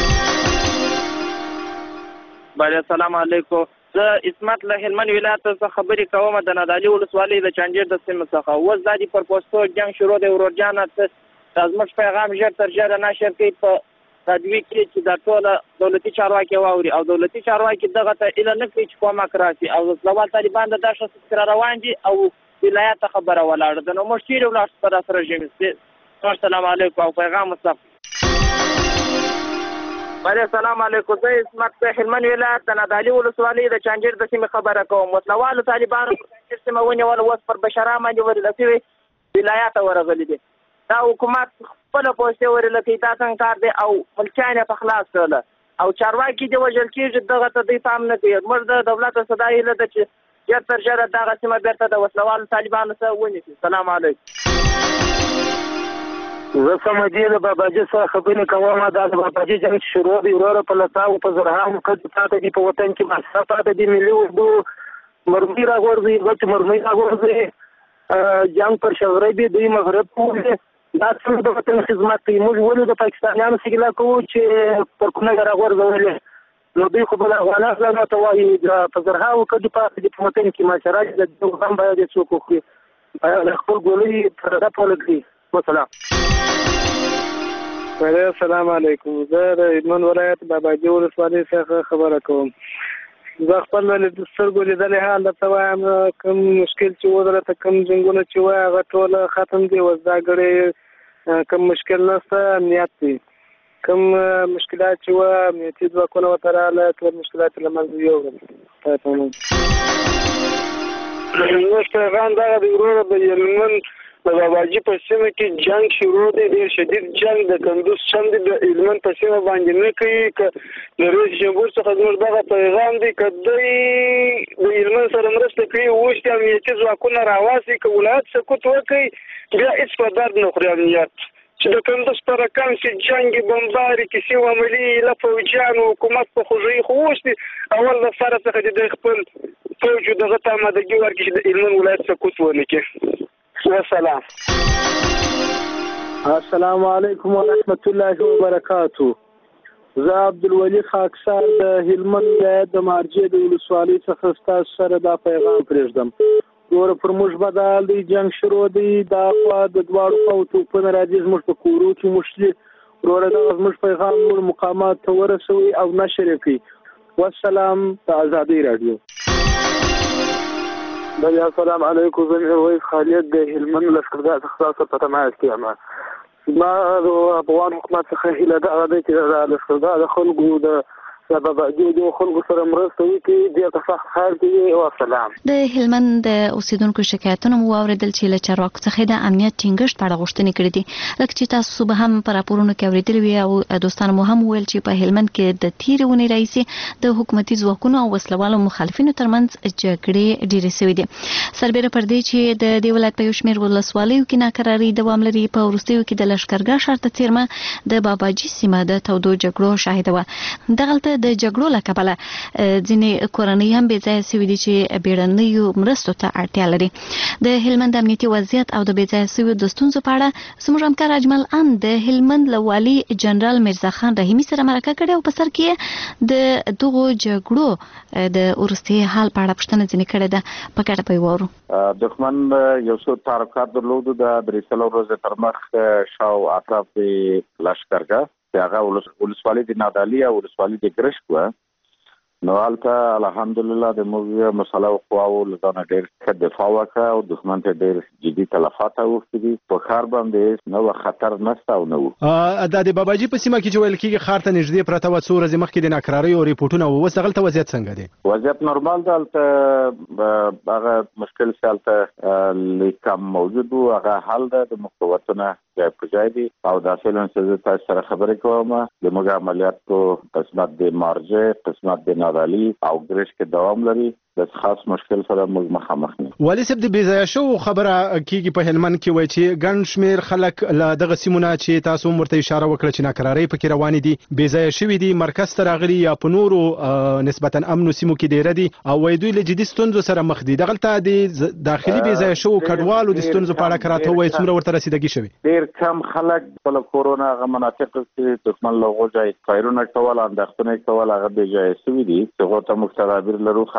بله السلام علیکم. زه اسمت له هلمند ولایت څخه خبرې کوم د نادعلي ولسوالۍ د چنجیر د سیمې څخه. اوس دا د پر پوسټو جنګ شروع دی. ورورجانه ته زموږ پیغام ژر تر ژره نشر کوي په تدوی کې چې دا ټوله دولتي چارواکي واوري او دولتي چارواکي دغه ته ایله نه کوي چې کومک راسي او زلوال طالبان د دا شخص سره روان دي او ولایت ته خبره ولاړه ده. نو موږ چیرې ولاړ سره سره ژمې. السلام علیکم او پیغام مصطفی. وعلیکم السلام علیکم. زه اسمت د هلمند ولایت د نادعلي ولسوالۍ د چانجیر د سیمې خبره کوم. وسلوالو طالبانو چانجیر سیمه ونیول، اوس پر بشرا باندې ورله شوي ولایت ورغلي دي. دا حکومت خپل پوسټ ورله کوي، دا څنګه کار دی او ملکیان په خلاص کړل او چارواکي دی وژل کېږي، دغه ته دوی پام نه کوي. موږ د دولت صدا هیله ده چې ژر تر ژره دغه سیمه بیرته د وسلوالو طالبانو څخه ونیسي. سلام علیکم. زه سمدي د باباجي سره خبرې کوم. دا د باباجي جنګ شروع دی، وروره په لساو په زرهاو کډ پاته دي په وطن کې ماسه پاته دي، ملي اردو مرمي راغورځي، غټ مرمي راغورځي، جنګ پر شورای دی دوی مغرب کوي. دا څنګه د وطن خدمت کوي؟ موږ ولې د پاکستانیانو سګلا کوو چې پر کومه راغورځولې؟ نو دوی خو بل افغانان ځان ته وایي په زرهاو کډ پاته دي په وطن کې ماسه راځي، د دوی هم باید څوک وکړي د خپل ګولې پر دا پولګي. والسلام. السلام علیکم. زه د هلمند ولایت باباجي ولسوالۍ څخه خبره کوم. زه خپل د سترګو لیدلې حال درته وایم، کوم مشکل چې و درته کوم جنګونه چې وای هغه ټول ختم دي. اوس دا ګړی کوم مشکل نشته، امنیت دی. کوم مشکلات چې و امنیتي ځواکونه ورته راغله، ټول مشکلات له منځه یوړل. زموږ پیغام دغه دی وروره د هلمند د باباجي په سیمه کې جنګ شروع دی، ډېر شدید جنګ د کندوز شم دی د هلمند په سیمه باندې نه کوي. که د رئیس جمهور څخه زموږ دغه پیغام دی، که دوی د هلمند سره مرسته کوي، اوس د امنیتي ځواکونه راواسي، که ولایت سقوط وکړي بیا هېڅ په درد نه خوري امنیت. چې د کندوز په رقم کې جنګ بمباري کیسې و عملي له پوځیانو حکومت په خوږوي، خو اوس دی اول د سره څخه د دوی خپل پوځ دغه ته آمادګي ورکړي چې د هلمند ولایت سقوط ونه کړي. والسلام. السلام علیکم ورحمت الله وبرکاتو. زه عبدالولي خاکسار د هلمند ولایت د مارجې د ولسوالۍ څخه ستاسو سره دا پیغام پرېږدم. وروره پر موږ بدل دی، جنګ شروع دی، دا خوا د دواړو خواو توپونه راځي، زموږ په کورو کې مشلي. وروره دغه زموږ پیغام نور مقامات ته ورسوي او نشر یې کړي. والسلام. د ازادۍ راډیو. بله السلام علیکم. زه میرویس خالد د هلمند لښکرګاه څخه تاسو په تماس کې یم. ما د افغان حکومت څخه هیله دغه دی چې د لښکرګاه د خلکو د د باباجي د خلکو سره مرسته وکړي، ډېر په سخت حال کې وي. والسلام. د هلمند د اوسیدونکو شکایتونه مو واورېدل چې له چارواکو څخه د امنیت ټینګښت په اړه غوښتنې کړې دي. لکه چې تاسو به هم په راپورونو کې اورېدلي وي او دوستانو مو هم وویل چې په هلمند کې د تېرې اونۍ راهیسې د حکومتي ځواکونو او وسلوالو مخالفینو ترمنځ جګړې ډېرې سوي دي. سربېره پر دې چې د دې ولایت په یو شمېر ولسوالیو کې ناکراري دوام لري، په وروستیو کې د لښکرګاه ښار ته څیرمه د باباجي سیمه د تودو جګړو شاهده وه. دغلته د جګړو له کبله ځینې کورنۍ هم بې ځایه سوي دي چې بیړنیو مرستو ته اړتیا لري. د هلمند امنیتي وضعیت او د بې ځایه سویو د ستونزو په اړه زموږ همکار اجمل ان د هلمند له والي جنرال میرزا خان رحیمي سره مرکه کړې او په سر کې د دغو جګړو د وروستي حال په اړه پوښتنه ځینې کړې ده. په ګډه به یې واورو. دښمن یو څو تحرکات درلودو د درې څلور ورځې تر مخ شاو اطراف د لښکرګاه چې هغه ولسوالۍ د نادعلي او ولسوالۍ د ګرشک وه. نو هلته الحمدلله د موږ مسلحو قواو له ځانه ډېر ښه دفاع وکړه او دښمن ته ډېر جدي تلفات اوښتي دي. په ښار باندې نه خطر نشته او نه و. دا د باباجي په سیمه کې چې ویل کېږي ښار ته نږدې پرته وه، څو ورځې مخکې د ناکراریو ریپورټونه وو، اوس دغلته وضعیت څنګه دی؟ وضعیت نورمال دی. هلته هغه مشکل چې هلته کم موجود و هغه حل ده، د مقاومتونه ځای په ځای دي او دا فعلا چې زه تاسو سره خبرې کوم د موږ عملیاتو قسمت د مارجې قسمت د نادعلي او ګرشک دوام لري. د خاص مشکل سره موږ مخامخ نه. والي صاحب د بې ځایه شوو خبره کېږي په هلمند کې، وایي چې ګڼ شمېر خلک له دغه سیمونه چې تاسو هم ورته اشاره وکړه چې ناکرارۍ پکې روانې دي بې ځایه شوي دي، مرکز ته راغلي یا په نورو نسبتا امنو سیمو کې ډېره دي او وایي دوی له جدي ستونزو سره مخ دي. دغلته د داخلي بې ځایه شوو کډوالو د ستونزو په اړه که راته ووایي څومره ورته رسیدګي شوې؟ ډېر کم خلک خپله کورونه هغه مناطقو کې دښمن له هغو ځای فایرونه کول، اندېښنې کول هغه بې ځایه شوي دي چې هغو ته موږ تدابیر لرو، خاص کومک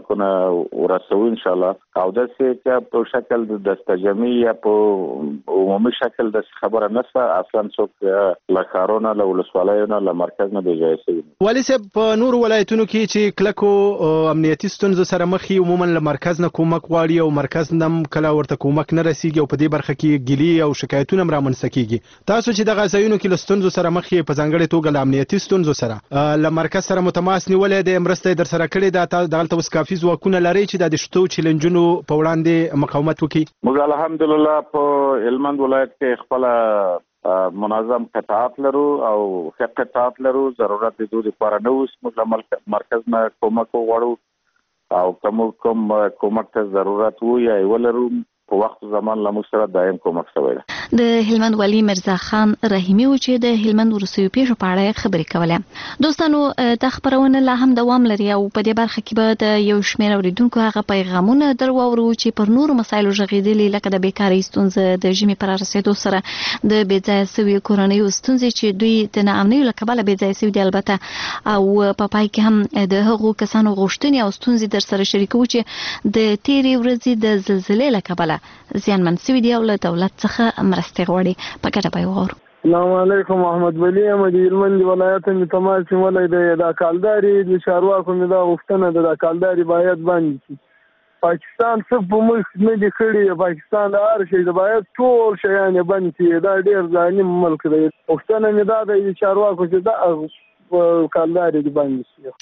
کمکونه ورسوو ان شاء الله او د څه په شکل د دستجمی یا په عمومي شکل د خبره نشته اصلا څوک له کارونه له ولسوالیو له مرکز نه دی جایسي والي صاحب په نور ولایتونو کې چې کلکو امنیتي ستونزو سره مخ یو عموما له مرکز نه کومک غواړي او مرکز نم کله ورته کومک نه رسیږي او په دې برخه کې ګیلي او شکایتونه رامنځته کیږي تاسو چې دغه ځایونو کې له ستونزو سره مخ یې په ځانګړې توګه له امنیتي ستونزو سره له مرکز سره متماس نیولې د مرستې در سره کړې ده دلته اوس کافي ځواکونه لري چې د شتو چیلنجونو په وړاندې مقاومت وکړي موږ الحمدلله په هلمند ولایت کې خپل منظم قطاعات لرو او ښه قطاعات لرو ضرورت د دوی لپاره نه اوس موږ مرکز نه کومک وغواړو او کوم کوم کومک ته ضرورت وو یا ولرو په وخت زمان له موږ سره دایم کومک شوی دی د هلمند والي مرزا خان رحیمي و چې د هلمند وروستیو پیښو په اړه خبرې کولې دوستانو دا خبرونه لا هم دوام لري او په دې برخه کې به د یو شمېر اوریدونکو هغه پیغامونه درواورو چې پر نورو مسایلو غږیدلي لکه د بیکارۍ ستونزې د ژمي پر رسیدو سره د بېځایه سوي کورنیو ستونزې چې دوی د ناامنیو له کبله بېځایه سوي دي البته او په پای کې هم د هغو کسانو غوښتنې او ستونزې در سره شریکو چې د تیرې ورځې د زلزلې له کبله زیانمن سوي دي او له دولت څخه مرستې غواړي په ګټه به یې وغواړو. السلام علیکم محمد ولی احمد هلمند ولایت مې تماس نیولی دی د کالداري د چارواکو مې دا غوښتنه ده د کالداري باید بند شي. پاکستان څه په ملک نه دي کړي پاکستان د هر شي د باید ټول شیان یې بند شي دا ډېر ظالم ملک دی غوښتنه مې دا ده د چارواکو چې دا کالداري دې بند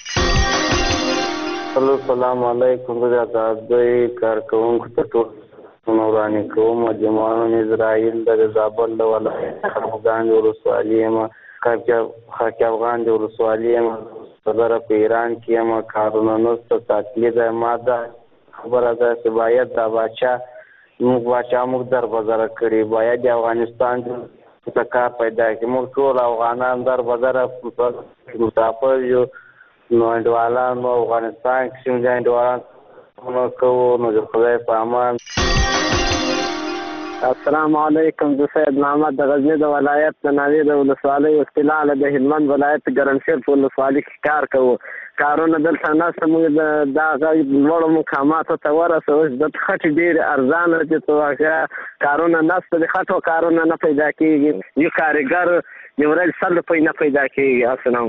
شي. السلام علیکم د آزادۍ کارکوونکو ته ټول نورانی کوم جماعت اسرائیل د زابل ولایت افغان ولسوالۍ ما خاک افغان ولسوالۍ ما صدر په ایران کې ما کارونه نو تاکید ماده خبره ده چې باید د باچا موږ باچا موږ در بازار کړی باید د افغانستان څخه کار پیدا کړي موږ ټول افغانان در بازار مسافر یو نو انډوالان نو افغانستان کې څنګه انډوالان نو کوو نو د خدای په امان. السلام علیکم زه سید محمد د غزنی د ولایت د ناوې د ولسوالۍ استقلال د هلمند ولایت ګرمسیر په ولسوالۍ کې کار کوو کارونه دلته نشته موږ د دغه لوړو مقاماتو ته ورسو د خټې ډېرې ارزانه چې په واقع کارونه نشته د خټو کارونه نه پیدا کېږي یو کارګر یو ورځ سل روپۍ نه پیدا کېږي. السلام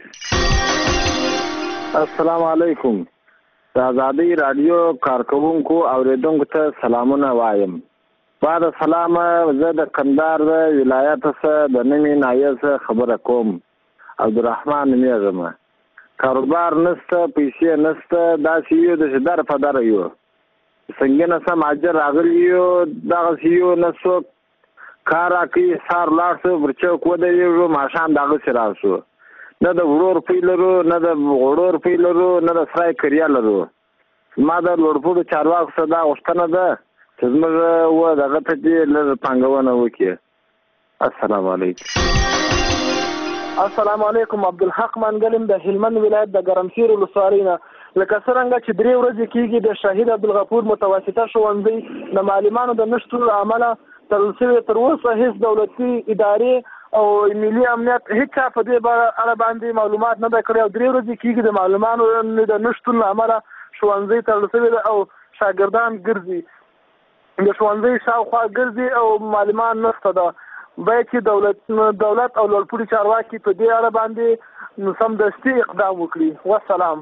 علیکم. السلام علیکم د آزادۍ راډیو کارکوونکو اوریدونکو ته سلامونه وایم. بعد سلام زه د کندهار د ولایت څخه د نوي نایب څخه خبره کوم عبدالرحمن نومیږم کاروبار نشته پیسې نشته داسې یو د در په در یو څنګه نه سم اجر راغلی یو دغسې یو نه څوک کار راکوي سهار لاړ شو پر چوک ودرېږو ماښام دغسې راسو نه د وړو روپۍ لرو نه د غوړو روپۍ لرو نه د سرای کریا لرو. ما د لوړپوړو چارواکو څخه دا غوښتنه ده چې زموږ و دغه ته چې لږ پانګونه وکړي. السلام علیکم. السلام علیکم عبدالحق منګلم د هلمند ولایت د ګرمسیر ولسوالۍ نه لکه څرنګه چې درې ورځې کېږي د شهید عبدالغفور متوسطه ښوونځي د معلمانو د نشتون له امله تړل شوی تر اوسه هېڅ دولتي ادارې او ملي امنیت هېڅ چا په دې اړه باندې معلومات نه ده کړی او درې ورځې کېږي د معلمانو د نشتون له امله ښوونځي تړل شوی ده او شاګردان ګرځي د ښوونځي شاوخوا ګرځي او معلمان نشته ده باید چې دولت دولت او لوړپوړي چارواکي په دې اړه باندې سمدستي اقدام وکړي. والسلام.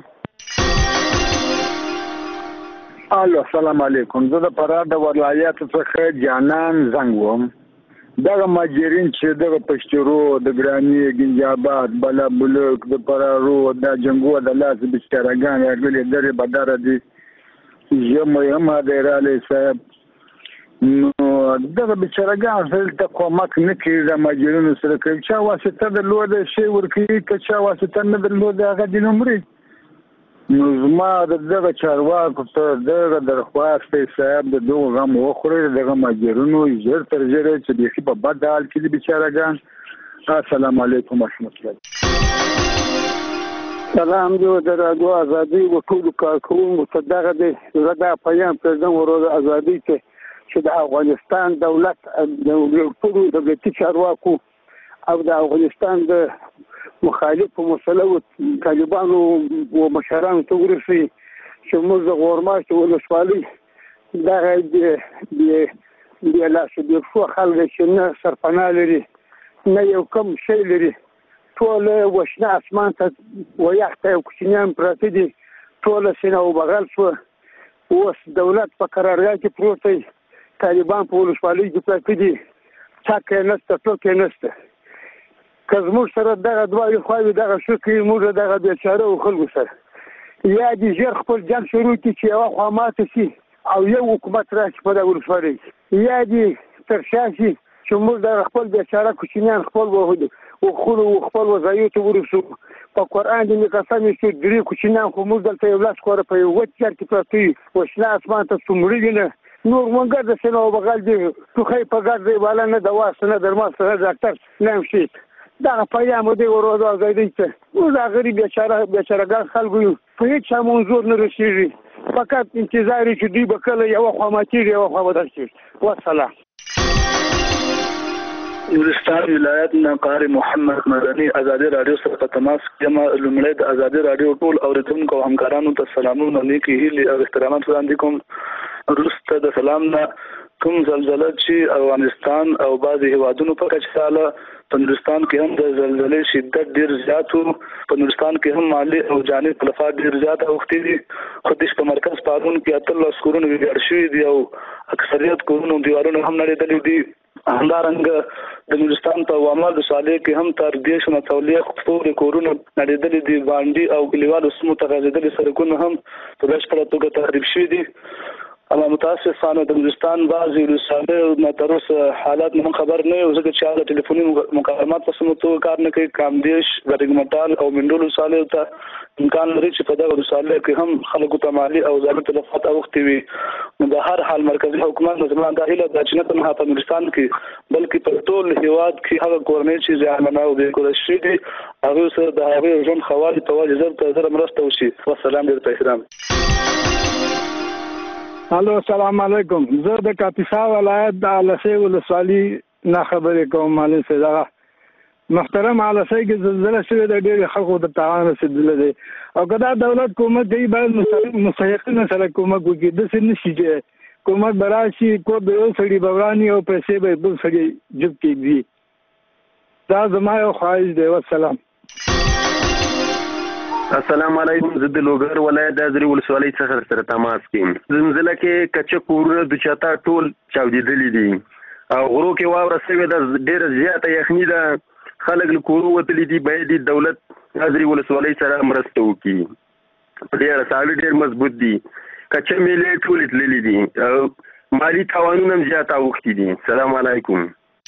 الو السلام علیکم زه د فراه د ولایت څخه جانان زنګ وم دغه ماجرین چې دغه پښتورو د ګرانی ګنجاباد بلا بلوک د فرارو د جنگو د لاس بچارهګان راغلي درې بدره دي یم هم درالي صاحب نو دغه بچارهګان دلته کومک نه کوي د ماجرینو سره کوي چا واسطه درلوده شی ورکوي که چا واسطه نه درلوده هغه دې نه مري نو زما د دغه چارواکو ته دغه درخواست دی صاحب د دغو غم وخورئ دغه ماجرینو ژر تر ژره چې بیخي په بد حال کې دي بچارهګان. السلام علیکم ورحمت الله. سلام جو د راډیو ازادي و ټولو کارکوونکو ته دغه دی زه دا پیام پرېږدم ورو د ازادۍ ته چې د افغانستان دولت د ټولو دولتي چارواکو او د افغانستان د مخالفو مسلو طالبانو و مشرانو ته ورسوي چې موږ د غورماشت ولسوالۍ دغه د د لاسو د ښو خلک چې نه سرپناه لري نه یو کم شی لري ټول وشنه اسمان ته ویاخته او کوچنیان پراته دي ټول سینه او بغل شو اوس دولت په قرارګاه کې پروت دی طالبان په ولسوالۍ کې پراته دي څاک یې نشته څوک یې نشته که زموږ سره دغه دواړې خواوې دغه شو کوي موږ دغه بېچاره و خلکو سره یا دې ژر خپل جنګ شروع کړي چې یوه خوا ماته شي او یو حکومت راشي په دغه ولسوالۍ یا دې تر شا شي چې موږ دغه خپل بېچاره کوچنیان خپل وخلو و خپل وظایفو ته ورسو په قرآن دې مې قسم چې درې کوچنیان خو موږ دلته یو لاس کوره په یو وچ ځای کې پراته وي وشنه اسمان ته څومره وي نه نور منګر د سینه او بغل دي ټوخی په ګډ دی بالا نه دوا نه درمل سره ډاکټر نه شي دغه پیام دی ورو ازادي ته اوس هغه غریب بیچاره بیچارهګان خلکو په هیڅ منظور نه رسیږي فقط انتظار چې دوی به کله یو خوا ماتېږي یو خوا بدل شي والسلام نورستان ولایت نه قاری محمد مدني ازادي رادیو سره په تماس کې ما لومړی د ازادي رادیو ټول اوریدونکو او همکارانو ته سلامونه نیکی هیلې او احترامات وړاندې کوم وروسته د سلام نه کوم زلزلہ چې افغانستان او بعضي هیوادونو په کچه ساله په نورستان کې هم د زلزلې شدت ډیر زیات وو په نورستان کې هم مالی او جاني تلفات ډیر زیات اوختي دي خو د په مرکز پارون کې اتلس کورونه ویجاړ شوي دي او اکثریت کورونو دیوالونه هم نړېدلي دي همدارنګه د نورستان په وامل د صالح کې هم تر دیش نه تولیه خپل کورونه نړېدلي دي باندې او کلیوالو سمو ته غځېدلي سړکونه هم په بشپړه توګه تخریب شوي دي اما متاسفانه د نورستان بعضي ولسوالۍ نه تر اوسه حالات نه خبر نه یو ځکه چې هغه ټلیفوني مکالمات په سمو توګه کار نه کوي کامدیش غرګمټال او منډول ولسوالۍ ته امکان لري چې په دغه ولسوالۍ کې هم خلکو ته مالي او ځاني تلفات اوختي وي نو د هر حال مرکزي حکومت زموږ د هیله د چې نه تنها په نورستان کې بلکې په ټول هیواد کې هغه کورنۍ چې ځانمنه او د کورشي دي هغه سره د هغه ژوند خوالي په وجه زر ته زر مرسته وشي والسلام ډیر احترام الو السلام علیکم زه د کاپیسا ولایت د علسي ولسوالۍ نه خبرې کوم مالي سره محترم علسي کې زلزلہ شوې د ډېر خلکو د تعاون رسیدلې دي او کدا دولت کومک دی باید مستحقین سره کومک وکړي د سن نشي چې کومک براشي کو به یو سړي بوراني او پیسې به بل سړي جب کېږي دا زما یو خواهش دی والسلام السلام علیکم زه د لوګر ولایت د ازري ولسوالۍ څخه سره تماس کوم زلزلہ کې کچه کورونه د چاته ټول چاودېدلي دي او غرو کې واوره سوې ده ډېره زیاته یخني ده خلک له کورو وتلي دي باید دولت ازري ولسوالۍ سره مرسته وکړي په دې اړه ډېر مضبوط دي کچه میلې ټول تللي دي مالی تاوانونه هم زیات اوختي دي السلام علیکم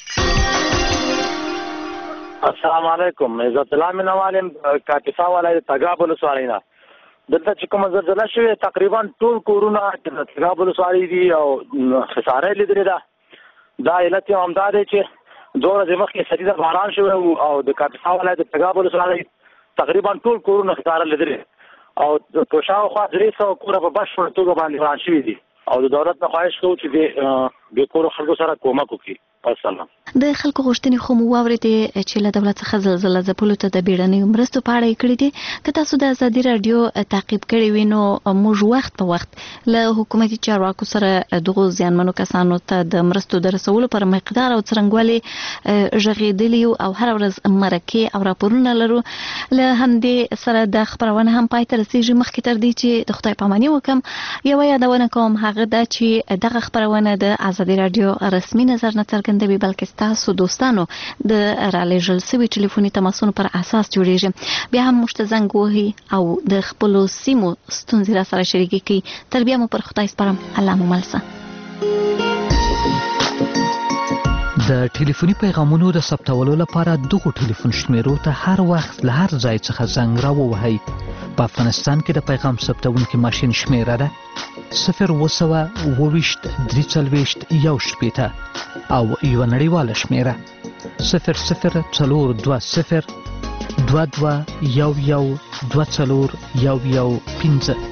السلام علیکم عزت الله منوالم کاپیسا ولایت تګاب ولسوالۍ نه دلته چې کوم زلزلہ شوې تقریبا ټول کورونه د تګاب ولسوالۍ دي او خساره لیدلې ده دا علت یې همدا دی چې دوه ورځې مخکې شدید باران شوی او د کاپیسا ولایت د تګاب ولسوالۍ تقریبا ټول کورونه خساره لیدلې او په شاوخوا درې سوه کوره په بشپړه توګه باندې وران شوي دي او د دولت نه خواهش کوو چې د بې کورو خلکو سره کومک وکړي السلام د خلکو غوښتنې خو مو واورېدې چې له دولت څخه زلزله ځپلو ته د بیړنیو مرستو په اړه یې کړي دي که تاسو د ازادي راډیو تعقیب کړی وي نو موږ وخت په وخت له حکومتي چارواکو سره دغو زیانمنو کسانو ته د مرستو د رسولو پر مقدار او څرنګوالي غږېدلي یو او هره ورځ مرکې او راپورونه لرو له همدې سره د خپرونه هم پای ته رسېږي مخکې تر دې چې د خدای پاماني وکړم یوه یادونه کوم هغه ده چې دغه خپرونه د ازادي راډیو رسمي نظر نه څرګندوي بلکې ستاسو دوستانو د رالېږل سوي ټلیفوني تماسونو پر اساس جوړیږي بیا هم موږ ته زنګ وهي او د خپلو سیمو ستونزې را سره شریکې کړي تر بیا مو پر خدای سپارم الله مو مل شه د ټلیفوني پیغامونو د ثبتولو لپاره دغو ټلیفون شمیرو ته هر وخت له هر ځای څخه زنګ راووهئ په افغانستان کې د پیغام ثبتونکي ماشین شمیره ده صفر اووه سوه اووه ویشت درې څلوېښت یو شپېته او یوه نړیواله شمیره صفر صفر څلور دوه صفر دوه دوه یو یو دوه څلور یو یو پنځه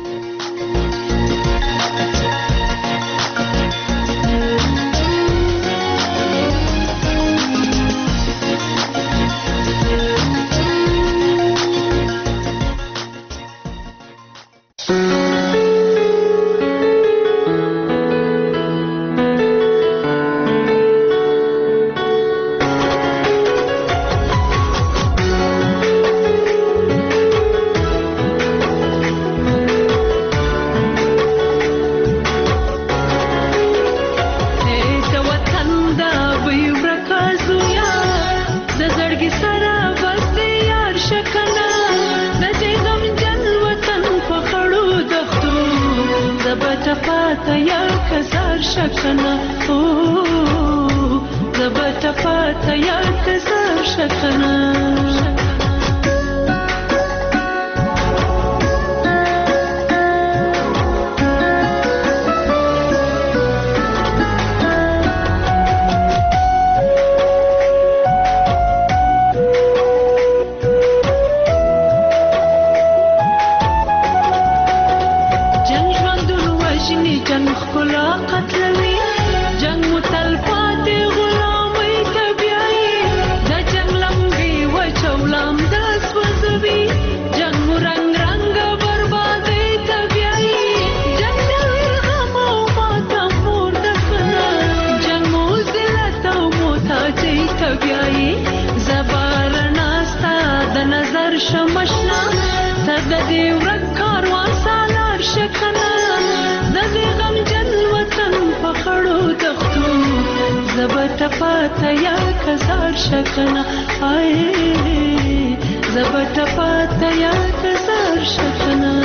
پاتا یا کزار شکنا او زبتا پاتا یا کزار شکنا شمشنا تددي ورکار وانسالار شکنا ددی غم جن وطن پخړو دختو زبت پاتا یا کزار شکنا آئے زبت پاتا یا کزار شکنا